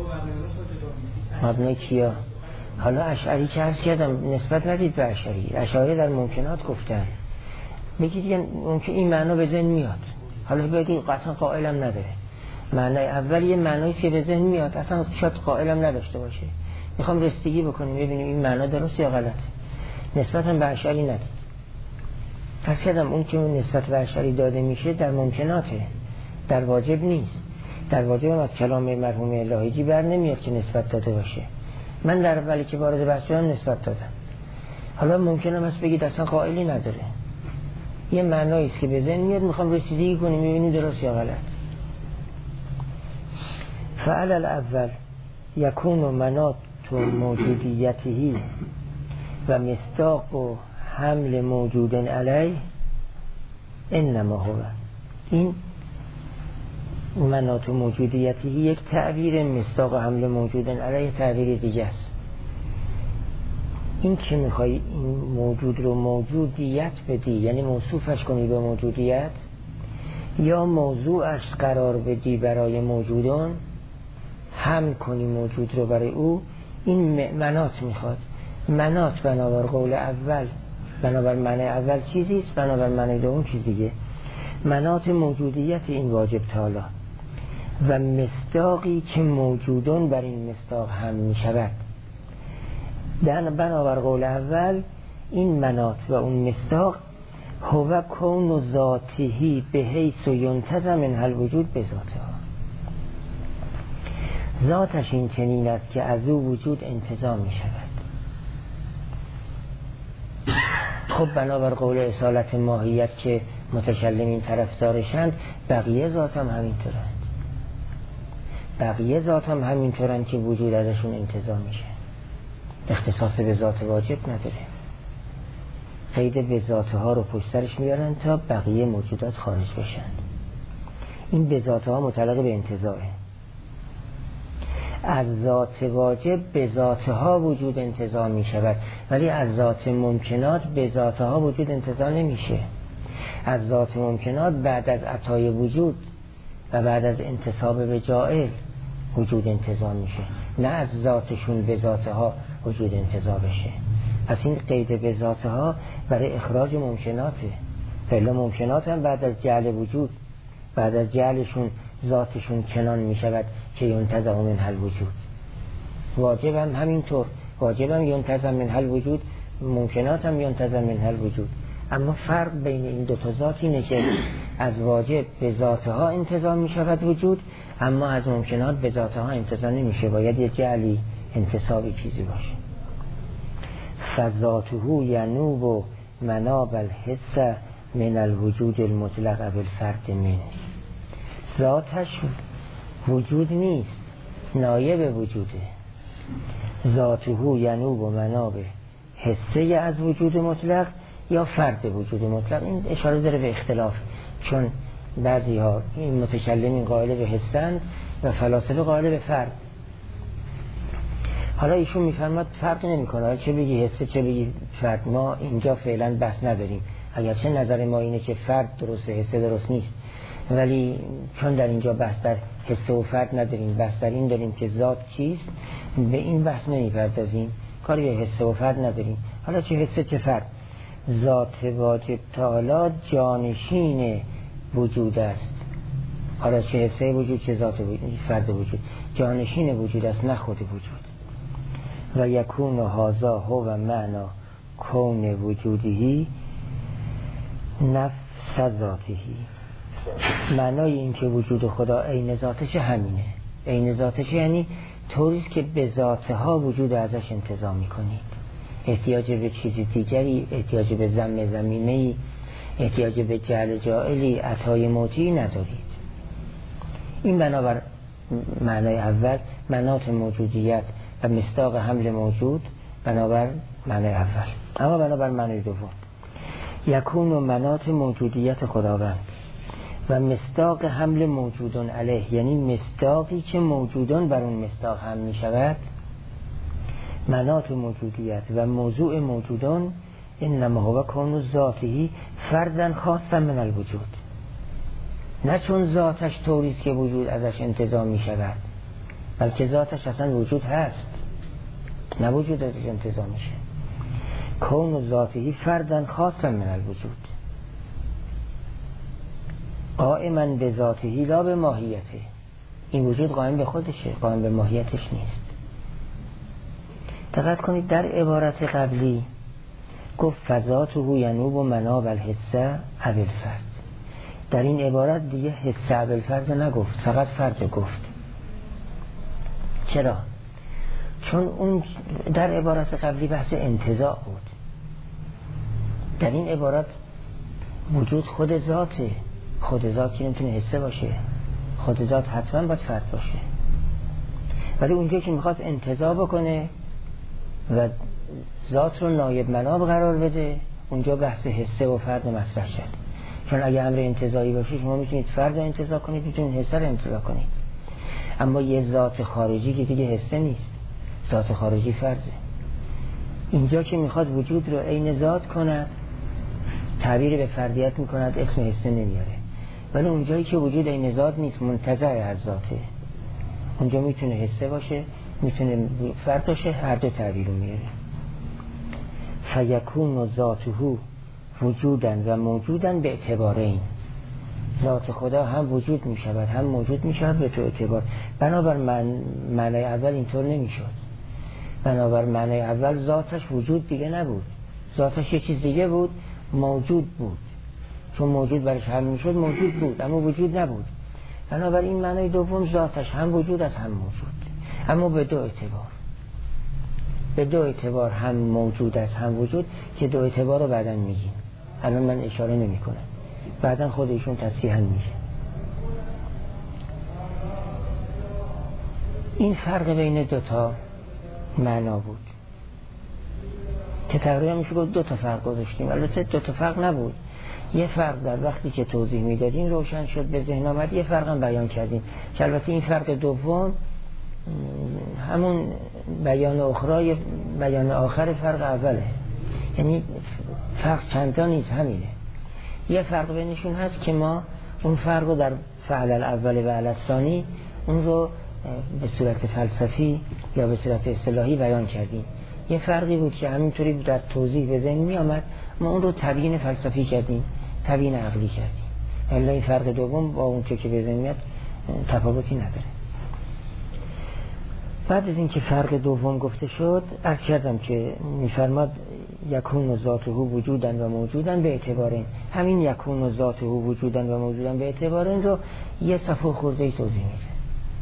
Speaker 1: مبنای کیا؟ حالا اشعری که عرض کردم نسبت ندید به اشعری در ممکنات گفتن بگید دیگه ممکن این معنا به ذهن میاد، حالا بگید اصلا قائلم نداره. معنای اول یه معنایی که به ذهن میاد اصلا شاید قائلم نداشته باشه، میخوام رسیدگی بکنیم ببینیم این معنا درست یا غلط. نسبتا به اشعری ندید. عرض کردم اون که نسبت به اشعری داده میشه در ممکناته، در واجب نیست. در واجب هم از کلام مرحوم الهیجی بر نمیاد که نسبت داده باشه. من در اولی که وارد بحث شدم نسبت دادم. حالا ممکنه است بگید اصلا قائلی نداره، یه معنایی است که به ذهن میاد میخوام رسیدگی کنیم ببینیم درست یا غلط. فعل الاول یکون مناط موجودیته و مصداق و حمل موجود علیه انما هو. این مناط موجودیته یک تعبیر، مصداق و حمل موجود علیه تعبیر دیگه است. این که میخوای این موجود رو موجودیت بدی یعنی موصوفش کنی به موجودیت، یا موضوعش قرار بدی برای موجودان هم کنی موجود رو برای او، این مناط میخواد. مناط بنابر قول اول، بنابر معنی اول چیزیست، بنابر معنی دوم چیز دیگه. مناط موجودیت این واجب تعالی و مصداقی که موجودان بر این مصداق هم میشود. بنابر قول اول این مناط و اون مصداق هو کون و ذاتهی به حیث و ینتظم من هل وجود به ذاتها. ذاتش این چنین است که از او وجود انتظام می شود. خب بنابر قول اصالت ماهیت که متکلمین طرفدارشند، بقیه ذات هم همینطورند. بقیه ذات هم همینطورند که وجود ازشون انتظام میشه، اختصاص به ذات واجب نداره. قید به ذاتها رو پشت سرش میارن تا بقیه موجودات خارج بشن. این به ذاتها متعلق به انتظاره. از ذات واجب به ذاتها وجود انتظام می شود، ولی از ذات ممکنات به ذاتها وجود انتظام نمیشه. از ذات ممکنات بعد از عطای وجود و بعد از انتساب به جائل وجود انتظام میشه، نه از ذاتشون به ذاتها وجود انتظام بشه. پس این قید به ذاتها برای اخراج ممکناته. فعلا ممکنات هم بعد از جعل وجود، بعد از جعلشون ذاتشون کنان می شود که ینتظم من هل وجود. واجب هم همینطور، واجب هم ینتظم من هل وجود، ممکنات هم ینتظم من هل وجود. اما فرق بین این دو تا ذات اینه که از واجب به ذاتها انتظام می شود وجود، اما از ممکنات به ذاتها انتظام نمیشه، باید یه جعلی انتصابی چیزی باشه. فذاته ینوب مناب الحس من الوجود المطلق بالفرد منه. ذاتش وجود نیست، نایب وجوده. ذاته ینوب مناب حسه از وجود مطلق یا فرد وجود مطلق. این اشاره داره به اختلاف، چون بعضی ها این متکلمین قائل به حسند و فلاسفه قائل به فرد. حالا ایشون میفرماد فرق نمیکنه چه بگی حسه چه بگی فرد، ما اینجا فعلا بحث نداریم. اگرچه نظر ما اینه که فرد درسته حسه درست نیست، ولی چون در اینجا بحث در حسه و فرد نداریم، بحث در این داریم که ذات چیست، به این بحث نمیپردازیم، کاری به حسه و فرد نداریم. حالا چه حسه چه فرد، ذات واجب تعالی جانشین وجود است. حالا چه حسه وجود چه ذات وجود، فرد وجود جانشین وجود است، نه خود وجود. و یکون هذا هو معنا کون وجودی نفس ذاته. معنای این که وجود خدا عین ذاتش همینه. عین ذاتش یعنی طوریست که به ذاتها وجود ازش انتظام میکنید، احتیاج به چیز دیگری، احتیاج به ضم زمینه‌ای، احتیاج به جعل جائلی، عطای موجی ندارید. این بنابر معنای اول، مناط موجودیت و مصداق حمل موجود بنابر معنای اول. اما بنابر معنای دوم، یکون و مناط موجودیت خداوند و مصداق حمل موجودان علیه، یعنی مصداقی که موجودان بر اون مصداق هم می شود، مناط موجودیت و موضوع موجودان انما هو کون ذاتی فردا خاصا من الوجود، نه چون ذاتش طوریست که وجود ازش انتزاع می شود، بلکه ذاتش اصلا وجود هست، نه وجود ازش انتزاع میشه. کون ذاتی فردا خاصا من الوجود قائما به ذاته لا به ماهیته. این وجود قائم به خودشه، قائم به ماهیتش نیست. دقت کنید در عبارت قبلی گفت فذاته ینوب مناب الحسه ابوالفرد، در این عبارت دیگه حسه ابوالفرد نگفت، فقط فرد گفت. چرا؟ چون اون در عبارت قبلی بحث انتزاع بود، در این عبارت وجود خود ذاته. خود ذات که نمیتونه حسه باشه، خود ذات حتما باید فرد باشه. ولی اونجا که میخواست انتزاع بکنه و ذات رو نایب مناب قرار بده، اونجا بحث حسه و فرد مطرح شد. چون اگه امر انتزاعی باشه شما میتونید فرد رو انتزاع کنید، میتونید حسه رو انتزاع کنید. اما یه ذات خارجی که دیگه حسه نیست، ذات خارجی فرده. اینجا که میخواد وجود رو عین ذات کند، تعبیر به فردیت میکند، اسم حسه نمیاره. ولی اونجایی که وجود عین ذات نیست، منتزع از ذاته، اونجا میتونه حسه باشه، میتونه فرد باشه، هر دو تعبیر رو میاره. فیکون ذاته وجودن و موجودن به اعتبارین، ذات خدا هم وجود میشود هم موجود میشود به تو اعتبار. بنابر معنی اول اینطور نمیشد. بنابر معنی اول ذاتش وجود دیگه نبود، ذاتش یه چیز دیگه بود، موجود بود. چون موجود برش حل میشد موجود بود اما وجود نبود. بنابراین معنی دوم ذاتش هم وجود است هم موجود، اما به دو اعتبار. به دو اعتبار هم موجود است هم وجود، که دو اعتبار رو بعداً میگیم، الان من اشاره نمی کنم، بعداً خودشون تصحیح میشه. این فرق بین دوتا معنا بود که تقریبا میشه گفت دوتا فرق گذاشتیم. البته دوتا فرق نبود، یه فرق در وقتی که توضیح میدادیم روشن شد، به ذهن آمد، یه فرق هم بیان کردیم که البته این فرق دوم همون بیان اخرای بیان آخر فرق اوله، یعنی فرق چندتا نیست، همینه. یه فرق بینشون هست که ما اون فرق رو در فعل الاول و الثانی اون رو به صورت فلسفی یا به صورت اصطلاحی بیان کردیم. یه فرقی بود که همینطوری در توضیح به ذهن می آمد، ما اون رو تبیین فلسفی کردیم، تبیین عقلی کردیم. الا این فرق دوم با اون که به ذهن میاد تفاوتی نداره. بعد از اینکه فرق دوم گفته شد، عرض کردم که می‌فرماد یکون ذاته وجودن و موجودن به اعتبارین. همین یکون ذاته وجودن و موجودن به اعتبارین رو یه صفحه خورده توضیح میده.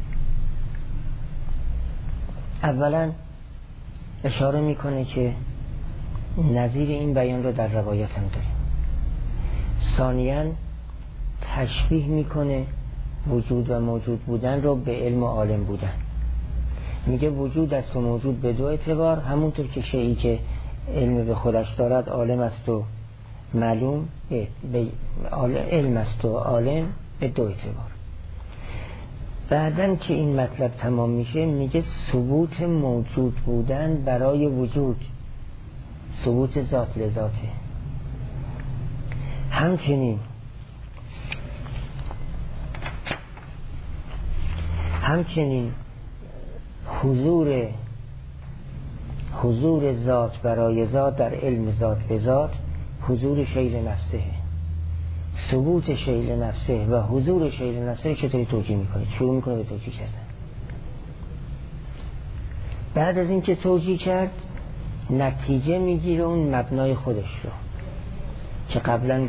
Speaker 1: اولا اشاره میکنه که نظیر این بیان رو در روایت هم داریم. ثانیاً تشبیه میکنه وجود و موجود بودن رو به علم و عالم بودن. میگه وجود است و موجود به دو اعتبار، همونطور که شیئی که علم به خودش دارد عالم است و معلوم علم است و عالم به دو اعتبار. بعدن که این مطلب تمام میشه میگه ثبوت موجود بودن برای وجود، ثبوت ذات لذاته. همچنین حضور ذات برای ذات در علم ذات به ذات حضور شیل نفسه، ثبوت شیل نفسه و حضور شیل نفسه چطوری توجیه میکنه؟ شروع میکنه به توجیه کردن. بعد از این که توجیه کرد نتیجه میگیره اون مبنای خودش رو که قبلا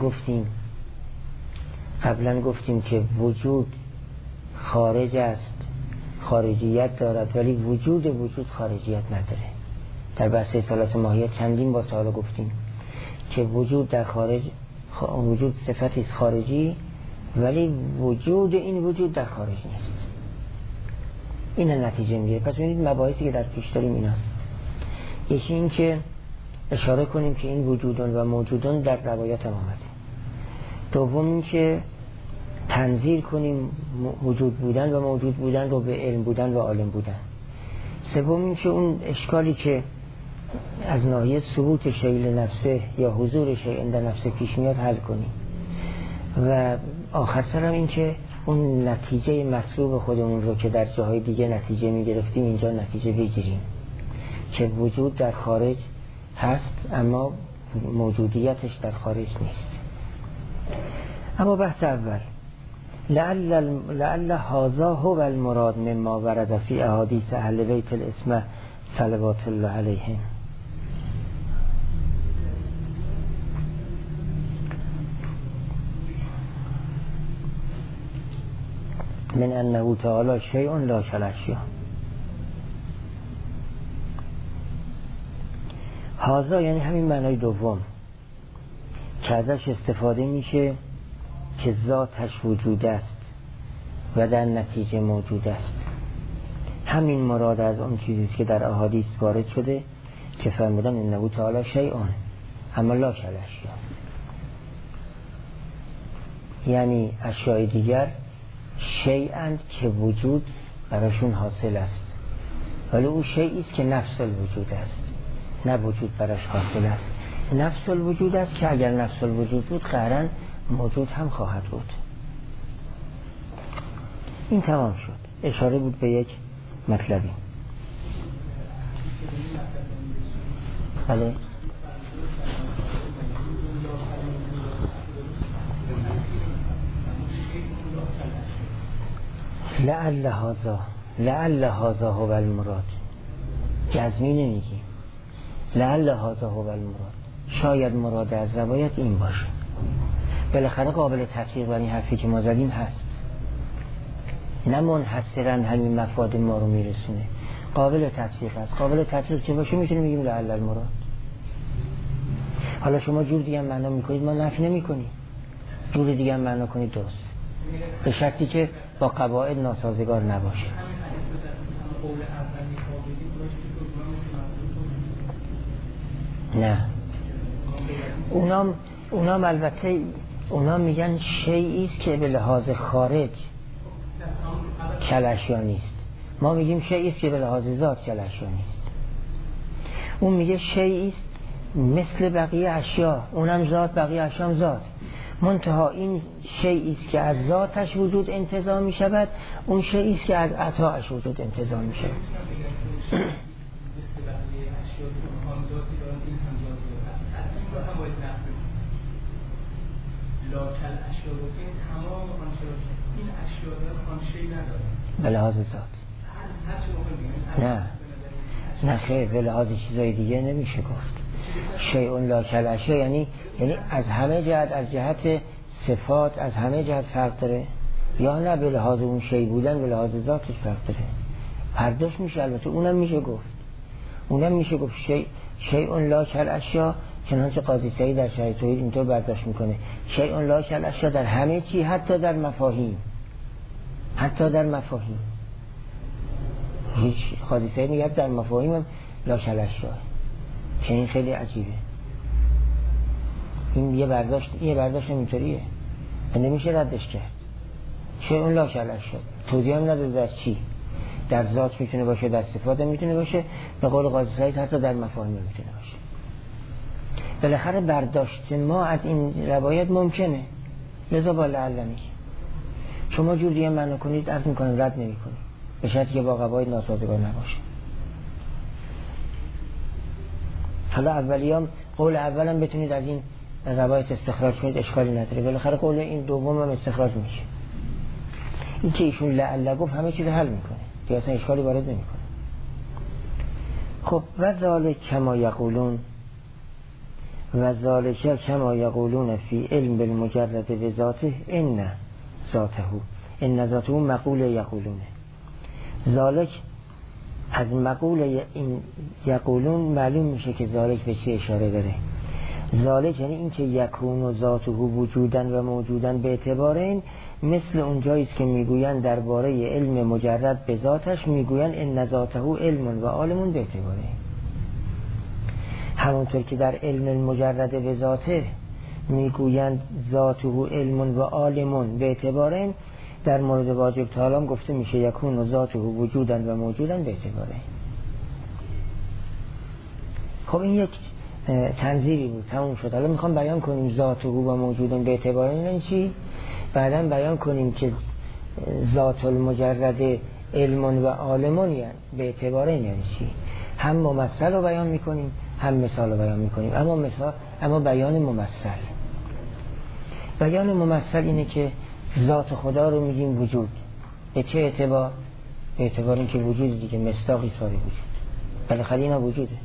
Speaker 1: گفتیم که وجود خارج است، خارجیت دارد، ولی وجود خارجیت نداره. در بحث اصالت ماهیت چندین بار تا حالا گفتیم که وجود در خارج، وجود صفتی است خارجی، ولی وجود این وجود در خارج نیست. این نتیجه میگیره. پس ببینید مباحثی که در پیش داریم ایناست. یکی این که اشاره کنیم که این وجودان و موجودان در روایت هم آمده. دوم این که تنظیر کنیم وجود بودن و موجود بودن رو به علم بودن و عالم بودن. سوم این که اون اشکالی که از ناحیه ثبوت شیء نفسه یا حضور شیء عند نفسه پیش میاد حل کنیم و آخرسر هم این که اون نتیجه مطلوب خودمون رو که در جاهای دیگه نتیجه میگرفتیم اینجا نتیجه بگیریم که وجود در خارج هست اما موجودیتش در خارج نیست. اما بحث اول لعل هذا هو المراد مما ورد فی احادیث اهل بیت الاسمه صلوات الله علیهم. من انه تعالی شیء لا کالاشیاء. هذا یعنی همین معنای دوم که ازش استفاده میشه که ذاتش وجود است و در نتیجه موجود است. همین مراد از اون چیزی که در احادیث وارد شده که فرمودن انه تعالی شیء اما لا کالاشیاء، یعنی اشیاء دیگر شیئند که وجود براشون حاصل است ولی او شیئی است که نفس الوجود است، نه وجود براش حاصل است. نفس الوجود است که اگر نفس الوجود بود قطعاً موجود هم خواهد بود. این تمام شد. اشاره بود به یک مطلبی. بله لعل هذا هو المراد، جزمی نمیگیم. لعل هذا هو المراد، شاید مراد از روایت این باشه. بالاخره قابل تطبیق برای حرفی که ما زدیم هست، نه منحصرا همین مفاد ما رو میرسونه، قابل تطبیق هست. قابل تطبیق که باشه میتونیم بگیم لعل المراد. حالا شما جور دیگه معنا میکنید، ما نفی نمیکنیم، جور دیگه معنا کنید درست، به شرطی که با قواعد ناسازگار نباشه. نه اونام البته اونام میگن شیئی است که به لحاظ خارج کالاشیاء نیست. ما میگیم شیئی است که به لحاظ ذات کالاشیاء نیست. اون میگه شیئی است مثل بقیه اشیاء، اونم ذات، بقیه اشیاء هم ذات، منتها این شیئی است که از ذاتش وجود انتزاع می شود، اون شیئی است که از عطایش وجود انتزاع می شود. به لحاظ ذات نه خیر، به لحاظ چیزای دیگه نمیشه گفت. شیء لا کالاشیاء یعنی از همه جهت، از جهت صفات از همه جهت فرق داره، یا نه به لحاظ اون شیء بودن به لحاظ ذاتش فرق داره. هر دوش میشه. البته اونم میشه گفت شیء لا کالاشیاء، چنانچه قاضی سعید در شرح توحید اینطور برداشت میکنه شیء لا کالاشیاء در همه چی، حتی در مفاهیم. هیچ قاضی سعید میگه در مفاهیم هم لا کالاشیاء، که این خیلی عجیبه. این یه برداشت اینطوریه، نمیشه ردش کرد. شیء لا کالاشیاء توضیح هم نداره در چی، در ذات میتونه باشه، در صفات میتونه باشه، به قول قاضی سعید حتی در مفاهیم میتونه باشه. بالاخره برداشت ما از این روایت ممکنه، لذا با لعل میگه. شما جور دیگه معنا کنید، عرض میکنیم رد نمیکنید، به شرطی که با قواعد ناسازگار نباشه. حالا اولیام قول اولم بتونید از این روایت استخراج کنید، اشکالی نداره. بالاخره قول این دوم هم استخراج میشه. این که ایشون لعل گفت همه چیز حل میکنه، دیگه اصلا اشکالی وارد نمیکنه. خب و ذالک کما یقولون فی علم بالمجرد بذاته ان ذاته مقول یقولونه. ذالک از مقول این یقولون معلوم میشه که ذالک به چی اشاره داره. ذالک یعنی این که یکون و ذاته وجودن و موجودن به اعتبار این، مثل اون جاییست که میگوین درباره علم مجرد به ذاتش میگوین ان ذاته علم و عالم به اعتبار این. همونطور که در علم المجرد به ذاته میگویند ذاته علم و عالم به اعتبار این، در مورد واجب تعالی گفته میشه یکون و ذاته وجودن و موجودن به اعتبار این. خب این یک تنظیری بود، تموم شد. حالا میخوام بیان کنیم ذات او و موجودون به اعتبار این چی، بعداً بیان کنیم که ذات المجرد علمون و عالمون یعنی به اعتبار این یعنی چی. هم ممثل رو بیان میکنیم هم مثال رو بیان میکنیم. اما بیان ممثل، بیان ممثل اینه که ذات خدا رو میگیم وجود. به چه اعتبار؟ به اعتبار این که وجود دیگه مصداقی ساری وجود، بالاخره اینا وجوده،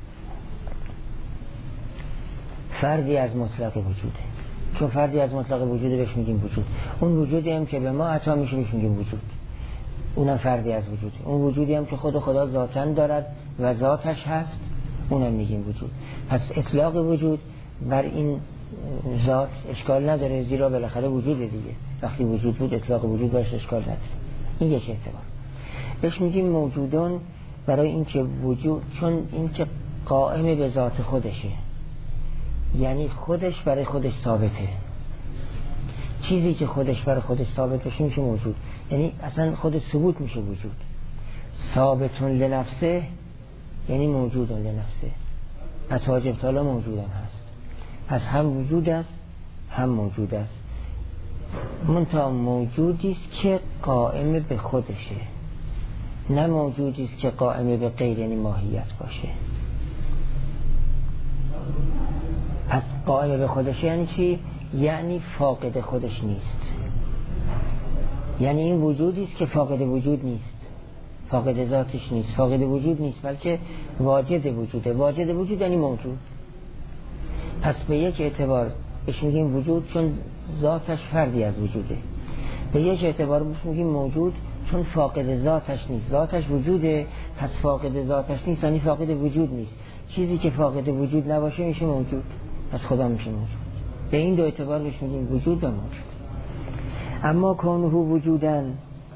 Speaker 1: فردی از مطلق وجوده. چون فردی از مطلق وجوده بهش میگیم وجود. اون وجودی هم که به ما عطا میشه بهش میگیم وجود، اونم فردی از وجوده. اون وجودی هم که خود خدا ذاتاً دارد و ذاتش هست اونم میگیم وجود. پس اطلاق وجود بر این ذات اشکال نداره، زیرا بالاخره وجوده دیگه. وقتی وجود بود اطلاق وجود باش اشکال نداره. این یک اعتبار. بهش میگیم موجودون برای اینکه وجود، چون اینکه قائم به ذات خودشه، یعنی خودش برای خودش ثابته. چیزی که خودش برای خودش ثابت بشه میشه موجود، یعنی اصلا خود ثبوت میشه وجود. ثابتون لنفسه یعنی موجودون لنفسه. از واجب تعالی موجودم هست، پس هم وجود است هم موجود است. منتها موجودی است که قائم به خودشه، نه موجودی است که قائم به غیر یعنی ماهیت باشه. پس قائم به خودش یعنی چی؟ یعنی فاقد خودش نیست. یعنی این وجودی است که فاقد وجود نیست، فاقد ذاتش نیست، فاقد وجود نیست، بلکه واجد وجوده. واجد وجود یعنی موجود. پس به یک اعتبار بهش میگیم وجود چون ذاتش فردی از وجوده. به یک اعتبار بهش میگیم موجود چون فاقد ذاتش نیست، ذاتش وجوده، پس فاقد ذاتش نیست یعنی فاقد وجود نیست. چیزی که فاقد وجود نباشه میشه موجود، پس خدا میشه موجود. به این دو اعتبار بهش میگیم وجود و موجود. اما کونه وجودن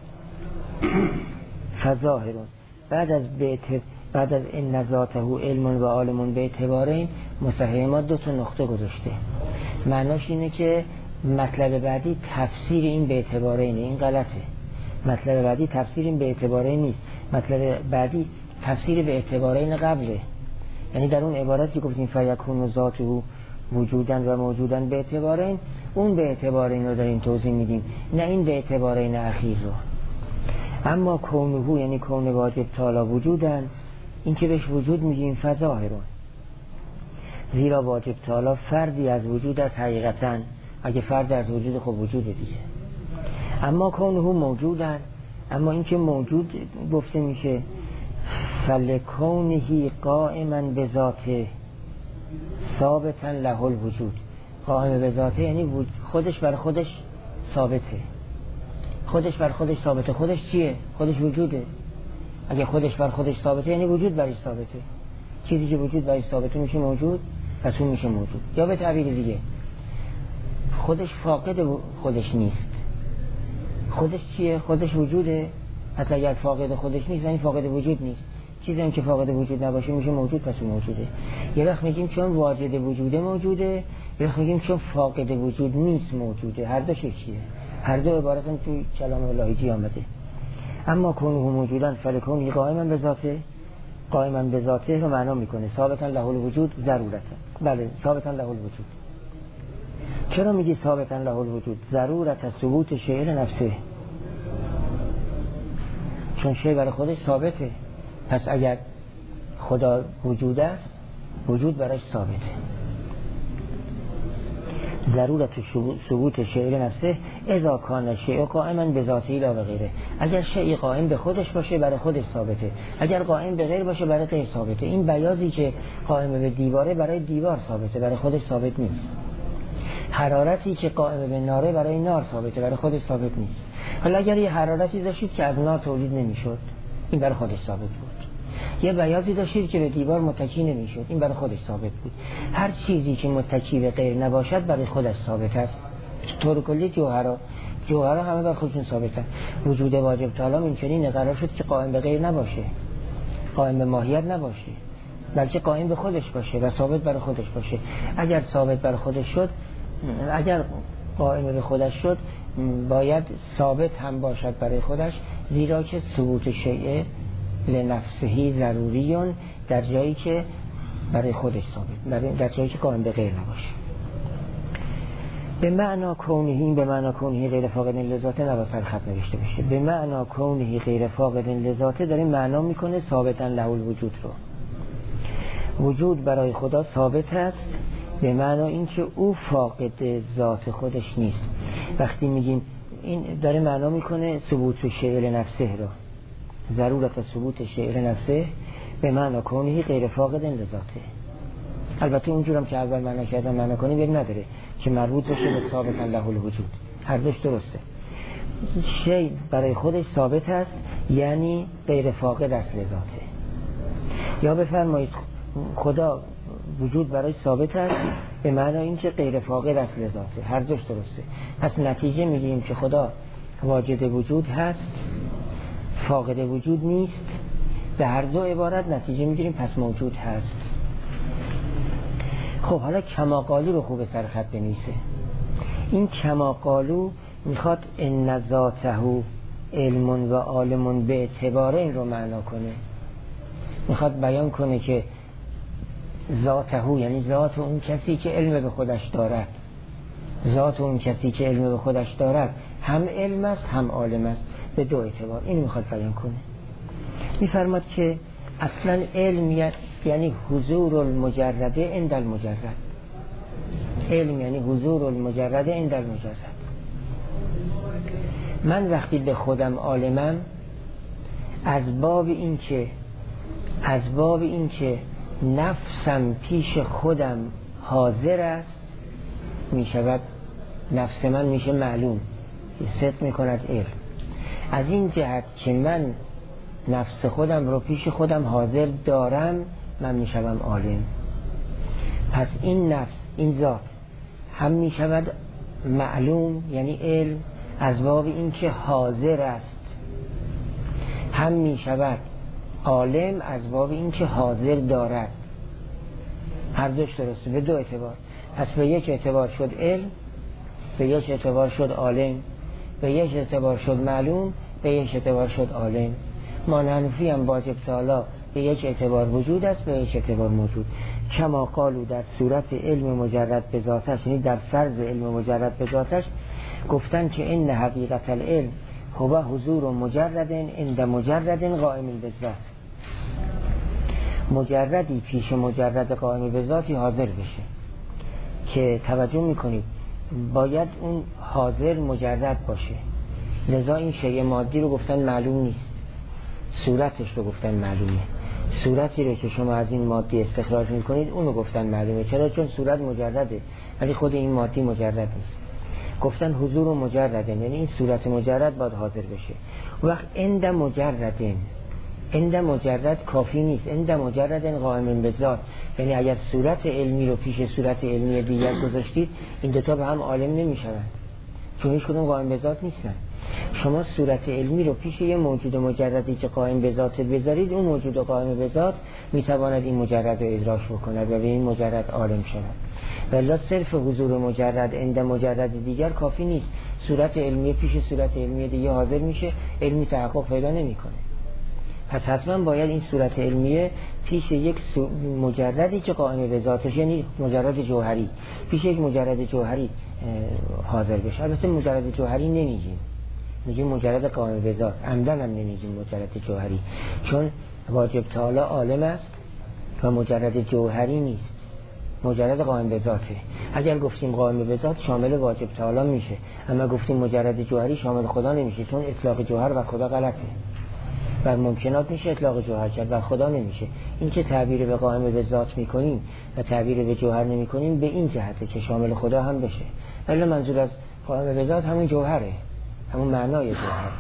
Speaker 1: فظاهرون، بعد از ان ذاته علم و عالم به اعتبارین مصحح ما دو تا نقطه گذاشته. معناش اینه که مطلب بعدی تفسیر این به اعتبارین، این غلطه. مطلب بعدی تفسیر این به اعتبارین نیست، مطلب بعدی تفسیر به اعتبارین قبله. یعنی در اون عبارتی که گفتیم فیکون ذاته وجودن و موجودن به اعتبارین، اون به اعتبارین رو داریم توضیح میدیم، نه این به اعتبارین اخیر رو. اما کونه یعنی کون واجب تعالی وجودن، این که بهش وجود میگیم فظاهرون، زیرا واجب تعالی فردی از وجود از حقیقتاً. اگه فرد از وجود خب وجود دیگه. اما کونه موجودن، اما این که موجود گفته میشه فلکونهی قائما بذاته ثابتا له الوجود. قائم به ذاته یعنی خودش بر خودش ثابته، خودش بر خودش ثابته. خودش چیه؟ خودش وجوده. اگه خودش بر خودش ثابته یعنی وجود برش ثابته. چیزی که وجود برش ثابته میشه موجود، پس اون میشه موجود. یا به تعبیر دیگه خودش فاقد خودش نیست. خودش چیه؟ خودش وجوده. پس اگر فاقد خودش نیست یعنی فاقد وجود نیست. چیزی هم که فاقد وجود نباشه میشه موجود، پس اون موجوده. یه وقت میگیم چون واجد وجوده موجوده، یه وقت میگیم چون فاقد وجود نیست موجوده. هر دو شکلیه، هر دو عبارت هم توی کلام الهی آمده. اما کونه موجودن فلکونهی قائما به ذاته، قائما به ذاته رو معنا میکنه ثابتا له الوجود ضرورتا. بله ثابتا له الوجود. چرا میگی ثابتا له الوجود؟ ضرورت ثبوت شیء نفسه، چون شیء برای خودش ثابته. پس اگر خدا وجود است وجود برایش ثابته. ضرورت ثبوت شیء نفسه اذا کان شیء قائما به ذاته لا غیره. اگر شیء قائم به خودش باشه برای خودش ثابته، اگر قائم به غیر باشه برای غیر ثابته. این بیاضی که قائم به دیواره برای دیوار ثابته، برای خودش ثابت نیست. حرارتی که قائم به ناره برای نار ثابته، برای خودش ثابت نیست. حالا اگر یه حرارتی داشتید که از نار تولید نمیشد، این برای خودش ثابت بود. یه بیاضی داشتید که به دیوار متکی نمیشد، این برای خودش ثابت بود. هر چیزی که متکی به غیر نباشد برای خودش ثابت است. طور کلی جوهرها همه بر خودشون ثابتن. وجود واجب تعالی این چنین قرار شد که قائم به غیر نباشه، قائم به ماهیت نباشه، بلکه قائم به خودش باشه و ثابت برای خودش باشه. اگر ثابت برای خودش شد، اگر قائم به خودش شد، باید ثابت هم باشد برای خودش، زیرا که ثبوت شیء لنفسهی ضروریون، در جایی که برای خودش ثابت، برای در جایی که قائم به غیر نباشه. به معنا کونه، به معنا کونه غیر فاقد لذاته نباید سر خط نوشته بشه. به معنا کونه غیر فاقد لذاته داره معنا میکنه ثابتا له الوجود رو. وجود برای خدا ثابت است به معنا اینکه او فاقد ذات خودش نیست. وقتی میگیم این داره معنا میکنه ثبوت شیء نفسه رو، ضرورت ثبوت شیء نفسه به معنا کونه غیر فاقد لذاته. البته اونجورم که اول معنا کردم معنا کنی بیر نداره که مربوط بشه به ثابتا له الوجود، هر دوش درسته. شیء برای خودش ثابت است یعنی غیر فاقد است لذاته. یا بفرمایید خدا وجود برای ثابت است به معنی اینکه غیر فاقد است لذاته، هر دوش درسته. پس نتیجه میگیریم که خدا واجد وجود هست، فاقد وجود نیست. به هر دو عبارت نتیجه میگیریم پس موجود هست. خب حالا کما قالو رو خوب سر خط بنویسه. این کما قالو میخواد ان ذاته علم و عالم به اعتبار این رو معنا کنه. میخواد بیان کنه که ذاته یعنی ذات اون کسی که علم به خودش دارد، ذات اون کسی که علم به خودش دارد هم علم است هم عالم است به دو اعتبار. اینو میخواد بیان کنه. میفرماد که اصلا علم یعنی حضور المجرده عند المجرد. علم یعنی حضور المجرده عند المجرد. من وقتی به خودم عالمم از باب این که نفسم پیش خودم حاضر است می شود، نفس من میشه معلوم، صدق می کند علم. از این جهت که من نفس خودم رو پیش خودم حاضر دارم من می شوم عالم. پس این نفس، این ذات هم می شود معلوم یعنی علم از باب این که حاضر است، هم می شود عالم از باب این که حاضر دارد. هر دوش درسته به دو اعتبار. پس به یک اعتبار شد علم، به یک اعتبار شد عالم، به یک اعتبار شد معلوم، به یک اعتبار شد عالم. ما حنفی هم واجب تعالی به یک اعتبار وجود است، به یک اعتبار موجود. کما قالو در صورت علم مجرد به ذاتش، یعنی در فرض علم مجرد به ذاتش گفتن که ان حقیقت العلم هو حضور مجرد عند مجرد قائم بالذات. مجردی پیش مجرد قائم به ذاتی حاضر بشه که توجه میکنید باید اون حاضر مجرد باشه. لذا این شیء مادی رو گفتن معلوم نیست، صورتش رو گفتن معلومه. صورتی رو که شما از این مادی استخراج میکنید اونو گفتن معلومه. چرا؟ چون صورت مجرده ولی خود این مادی مجرد نیست. گفتن حضور و مجرده یعنی این صورت مجرد باید حاضر بشه. وقت عند مجرد کافی نیست، عند مجرد قائم به ذات، یعنی اگر صورت علمی رو پیش صورت علمی دیگر گذاشتید این دوتا به هم عالم نمیشوند چون هیچ کدوم قائم به ذات نیستن. شما صورت علمی رو پیش یه موجود مجردی که قائم به ذات بذارید، اون موجود قائم به ذات میتواند این مجرد رو ادراک بکند و به این مجرد عالم شود. ولی صرف حضور مجرد عند مجرد دیگر کافی نیست. صورت علمی پیش صورت علمی دیگه حاضر میشه، علمی تحقق پیدا نمیکنه. پس حتما باید این صورت علمیه پیش یک مجردی که قائم به ذاتش یعنی مجرد جوهری پیش یک مجرد جوهری حاضر بشه. البته مجرد جوهری نمیگیم، میگیم مجرد قائم به ذات. عمدن هم نمیگیم مجرد جوهری چون واجب تعالی عالم است و مجرد جوهری نیست، مجرد قائم به ذاته. اگر گفتیم قائم به ذات شامل واجب تعالی میشه، اما گفتیم مجرد جوهری شامل خدا نمیشه چون اطلاق جوهر و خدا غلطه. بر ممکنات میشه اطلاق جوهر کرد، بر خدا نمیشه. این که تعبیر به قائم به ذات میکنیم و تعبیر به جوهر نمیکنیم به این جهته که شامل خدا هم بشه. ولی منظور از قائم به ذات همون جوهره، همون معنای جوهر.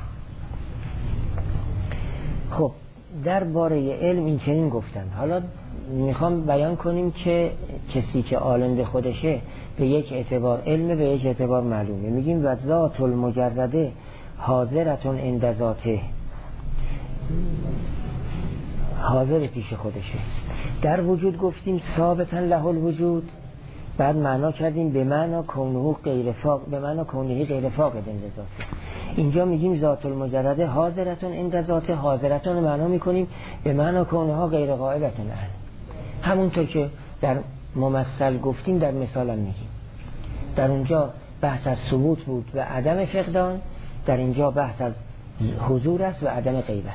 Speaker 1: خب درباره علم این چنین گفتن. حالا میخوام بیان کنیم که کسی که عالم به خودشه به یک اعتبار علم، به یک اعتبار معلومه. میگیم و ذات المجرده حاضرتون عند ذاته، حاضر پیش خودشه. در وجود گفتیم ثابتا له الوجود، بعد معنا کردیم به معنا کونه غیر فاقد، به معنا کونه غیر فاقد عند ذاته. اینجا میگیم ذات المجرده حاضرتون عند ذاته، حاضرتون معنا میکنیم به معنا کونه ها غیر غائبتون، همونطور که در ممثل گفتیم در مثال هم میگیم. در اونجا بحث از ثبوت بود و عدم فقدان، در اینجا بحث از حضور است و عدم غیبت.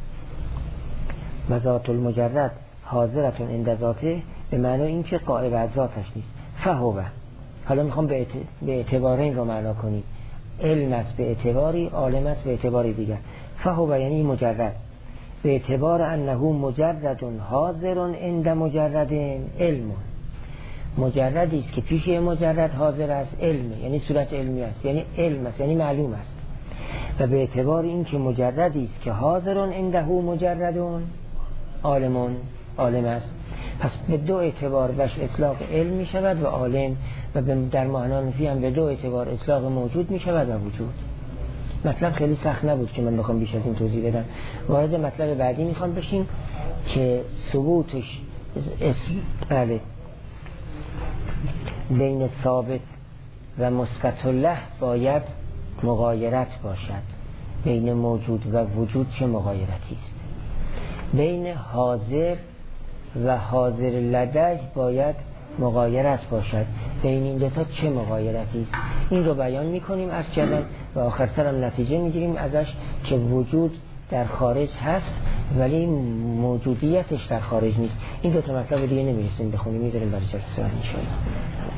Speaker 1: و ذات المجرد حاضرتون عند ذاته به معنی این که غائب از ذاتش نیست. فهو، حالا میخوام به اعتبارین رو معنا کنیم. علم است به اعتباری، عالم است به اعتباری دیگر. فهو یعنی مجرد به اعتبار انه مجرد حاضر عند مجرد علم، مجردی است که پیش مجرد حاضر است، علم یعنی صورت علمی است، یعنی علم است یعنی معلوم است. و به اعتبار این که مجردی است که حاضر عنده مجرد عالم است، پس به دو اعتبار بهش اطلاق علم می شود و عالم، و در معنی نفی هم به دو اعتبار اطلاق موجود می شود و وجود. مطلب خیلی سخت نبود که من بخوام بیش از این توضیح بدم. وارد مطلب بعدی میخوام بشیم که ثبوتش بله بین ثابت و مثبت له باید مغایرت باشد. بین موجود و وجود چه مغایرتی است؟ بین حاضر و حاضر لدی باید مغایرت باشد. بین این دوتا چه مغایرتی است؟ این رو بیان میکنیم از کردم و آخرتر هم نتیجه میگیریم ازش که وجود در خارج هست ولی موجودیتش در خارج نیست. این دوتا مطلب دیگه نمیرسیم بخونیم، میذاریم برای جلسه ان شاء الله.